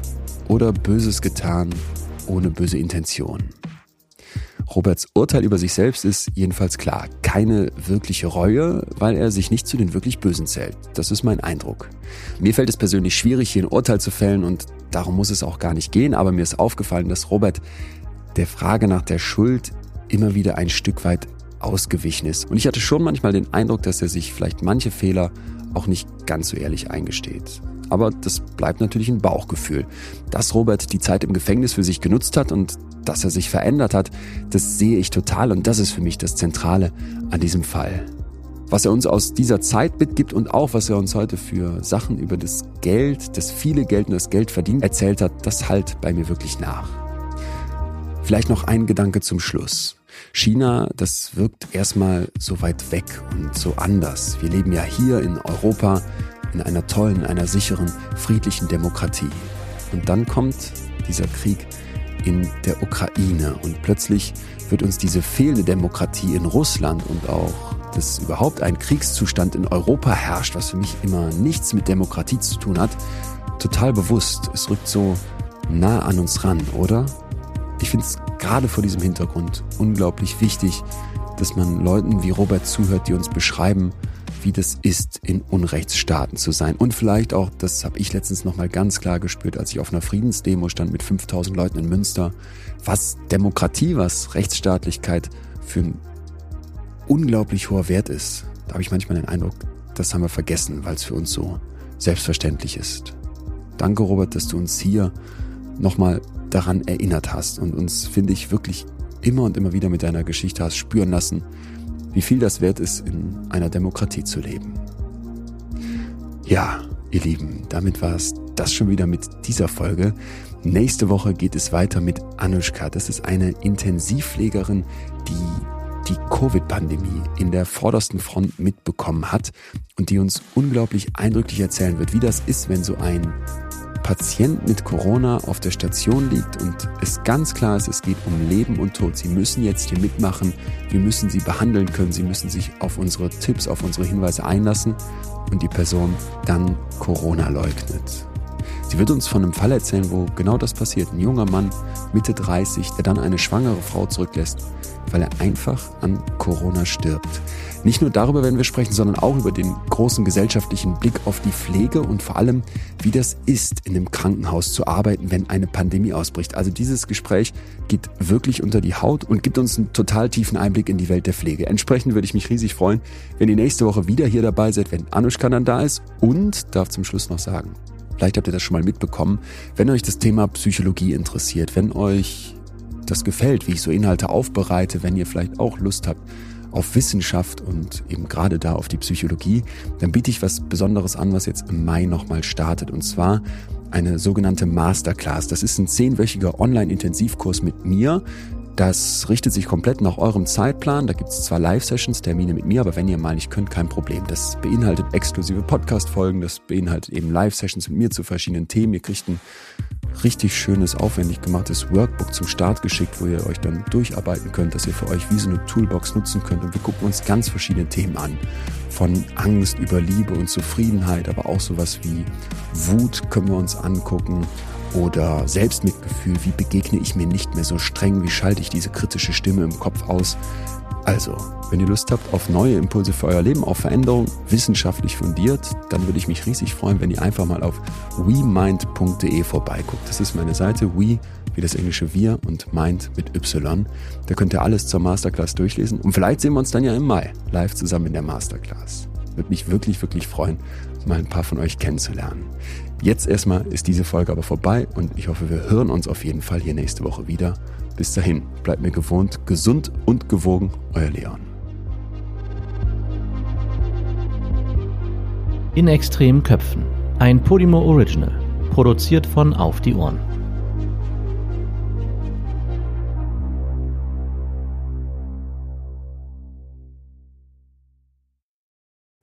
oder Böses getan ohne böse Intention? Roberts Urteil über sich selbst ist jedenfalls klar. Keine wirkliche Reue, weil er sich nicht zu den wirklich Bösen zählt. Das ist mein Eindruck. Mir fällt es persönlich schwierig, hier ein Urteil zu fällen und darum muss es auch gar nicht gehen. Aber mir ist aufgefallen, dass Robert der Frage nach der Schuld immer wieder ein Stück weit ausgewichen ist. Und ich hatte schon manchmal den Eindruck, dass er sich vielleicht manche Fehler auch nicht ganz so ehrlich eingesteht. Aber das bleibt natürlich ein Bauchgefühl. Dass Robert die Zeit im Gefängnis für sich genutzt hat und dass er sich verändert hat, das sehe ich total und das ist für mich das Zentrale an diesem Fall. Was er uns aus dieser Zeit mitgibt und auch was er uns heute für Sachen über das Geld, das viele Geld und das Geld verdient erzählt hat, das hallt bei mir wirklich nach. Vielleicht noch ein Gedanke zum Schluss. China, das wirkt erstmal so weit weg und so anders. Wir leben ja hier in Europa in einer tollen, in einer sicheren, friedlichen Demokratie. Und dann kommt dieser Krieg in der Ukraine und plötzlich wird uns diese fehlende Demokratie in Russland und auch, dass überhaupt ein Kriegszustand in Europa herrscht, was für mich immer nichts mit Demokratie zu tun hat, total bewusst. Es rückt so nah an uns ran, oder? Ich finde es gerade vor diesem Hintergrund unglaublich wichtig, dass man Leuten wie Robert zuhört, die uns beschreiben, wie das ist, in Unrechtsstaaten zu sein. Und vielleicht auch, das habe ich letztens nochmal ganz klar gespürt, als ich auf einer Friedensdemo stand mit 5000 Leuten in Münster, was Demokratie, was Rechtsstaatlichkeit für ein unglaublich hoher Wert ist. Da habe ich manchmal den Eindruck, das haben wir vergessen, weil es für uns so selbstverständlich ist. Danke, Robert, dass du uns hier nochmal daran erinnert hast und uns, finde ich, wirklich immer und immer wieder mit deiner Geschichte hast spüren lassen, wie viel das wert ist, in einer Demokratie zu leben. Ja, ihr Lieben, damit war es das schon wieder mit dieser Folge. Nächste Woche geht es weiter mit Anushka. Das ist eine Intensivpflegerin, die Covid-Pandemie in der vordersten Front mitbekommen hat und die uns unglaublich eindrücklich erzählen wird, wie das ist, wenn so ein Patient mit Corona auf der Station liegt und es ganz klar ist, es geht um Leben und Tod. Sie müssen jetzt hier mitmachen, wir müssen sie behandeln können, sie müssen sich auf unsere Tipps, auf unsere Hinweise einlassen und die Person dann Corona leugnet. Sie wird uns von einem Fall erzählen, wo genau das passiert. Ein junger Mann, Mitte 30, der dann eine schwangere Frau zurücklässt, weil er einfach an Corona stirbt. Nicht nur darüber werden wir sprechen, sondern auch über den großen gesellschaftlichen Blick auf die Pflege und vor allem, wie das ist, in einem Krankenhaus zu arbeiten, wenn eine Pandemie ausbricht. Also dieses Gespräch geht wirklich unter die Haut und gibt uns einen total tiefen Einblick in die Welt der Pflege. Entsprechend würde ich mich riesig freuen, wenn ihr nächste Woche wieder hier dabei seid, wenn Anushka dann da ist und, darf zum Schluss noch sagen, vielleicht habt ihr das schon mal mitbekommen, wenn euch das Thema Psychologie interessiert, wenn euch das gefällt, wie ich so Inhalte aufbereite, wenn ihr vielleicht auch Lust habt auf Wissenschaft und eben gerade da auf die Psychologie, dann biete ich was Besonderes an, was jetzt im Mai nochmal startet. Und zwar eine sogenannte Masterclass. Das ist ein 10-wöchiger Online-Intensivkurs mit mir. Das richtet sich komplett nach eurem Zeitplan. Da gibt es zwar Live-Sessions, Termine mit mir, aber wenn ihr mal nicht könnt, kein Problem. Das beinhaltet exklusive Podcast-Folgen, das beinhaltet eben Live-Sessions mit mir zu verschiedenen Themen. Ihr kriegt ein richtig schönes, aufwendig gemachtes Workbook zum Start geschickt, wo ihr euch dann durcharbeiten könnt, dass ihr für euch wie so eine Toolbox nutzen könnt. Und wir gucken uns ganz verschiedene Themen an. Von Angst über Liebe und Zufriedenheit, aber auch sowas wie Wut können wir uns angucken. Oder Selbstmitgefühl, wie begegne ich mir nicht mehr so streng, wie schalte ich diese kritische Stimme im Kopf aus. Also, wenn ihr Lust habt auf neue Impulse für euer Leben, auf Veränderung, wissenschaftlich fundiert, dann würde ich mich riesig freuen, wenn ihr einfach mal auf wemind.de vorbeiguckt. Das ist meine Seite, we wie das englische wir und mind mit Y. Da könnt ihr alles zur Masterclass durchlesen und vielleicht sehen wir uns dann ja im Mai live zusammen in der Masterclass. Würde mich wirklich, wirklich freuen, mal ein paar von euch kennenzulernen. Jetzt erstmal ist diese Folge aber vorbei und ich hoffe, wir hören uns auf jeden Fall hier nächste Woche wieder. Bis dahin, bleibt mir gewohnt, gesund und gewogen, euer Leon. In extremen Köpfen, ein Podimo Original, produziert von Auf die Ohren.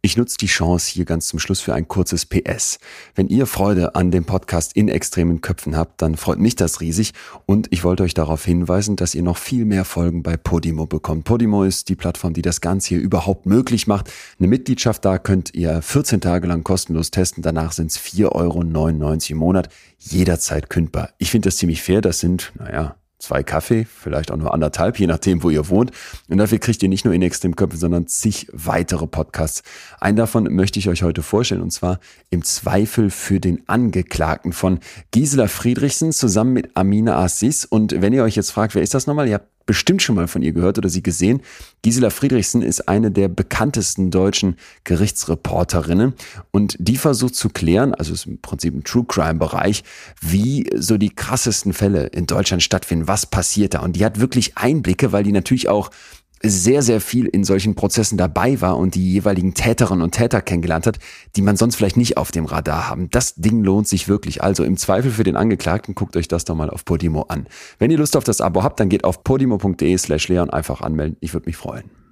Ich nutze die Chance hier ganz zum Schluss für ein kurzes PS. Wenn ihr Freude an dem Podcast in extremen Köpfen habt, dann freut mich das riesig und ich wollte euch darauf hinweisen, dass ihr noch viel mehr Folgen bei Podimo bekommt. Podimo ist die Plattform, die das Ganze hier überhaupt möglich macht. Eine Mitgliedschaft, da könnt ihr 14 Tage lang kostenlos testen. Danach sind es 4,99 € im Monat, jederzeit kündbar. Ich finde das ziemlich fair. Das sind, 2 Kaffee, vielleicht auch nur 1,5, je nachdem, wo ihr wohnt. Und dafür kriegt ihr nicht nur in extremen Köpfen, sondern zig weitere Podcasts. Einen davon möchte ich euch heute vorstellen, und zwar im Zweifel für den Angeklagten von Gisela Friedrichsen zusammen mit Amina Aziz. Und wenn ihr euch jetzt fragt, wer ist das nochmal? Ihr habt bestimmt schon mal von ihr gehört oder sie gesehen. Gisela Friedrichsen ist eine der bekanntesten deutschen Gerichtsreporterinnen und die versucht zu klären, also ist im Prinzip ein True-Crime-Bereich, wie so die krassesten Fälle in Deutschland stattfinden, was passiert da. Und die hat wirklich Einblicke, weil die natürlich auch sehr, sehr viel in solchen Prozessen dabei war und die jeweiligen Täterinnen und Täter kennengelernt hat, die man sonst vielleicht nicht auf dem Radar haben. Das Ding lohnt sich wirklich. Also im Zweifel für den Angeklagten, guckt euch das doch mal auf Podimo an. Wenn ihr Lust auf das Abo habt, dann geht auf podimo.de/Leon einfach anmelden. Ich würde mich freuen.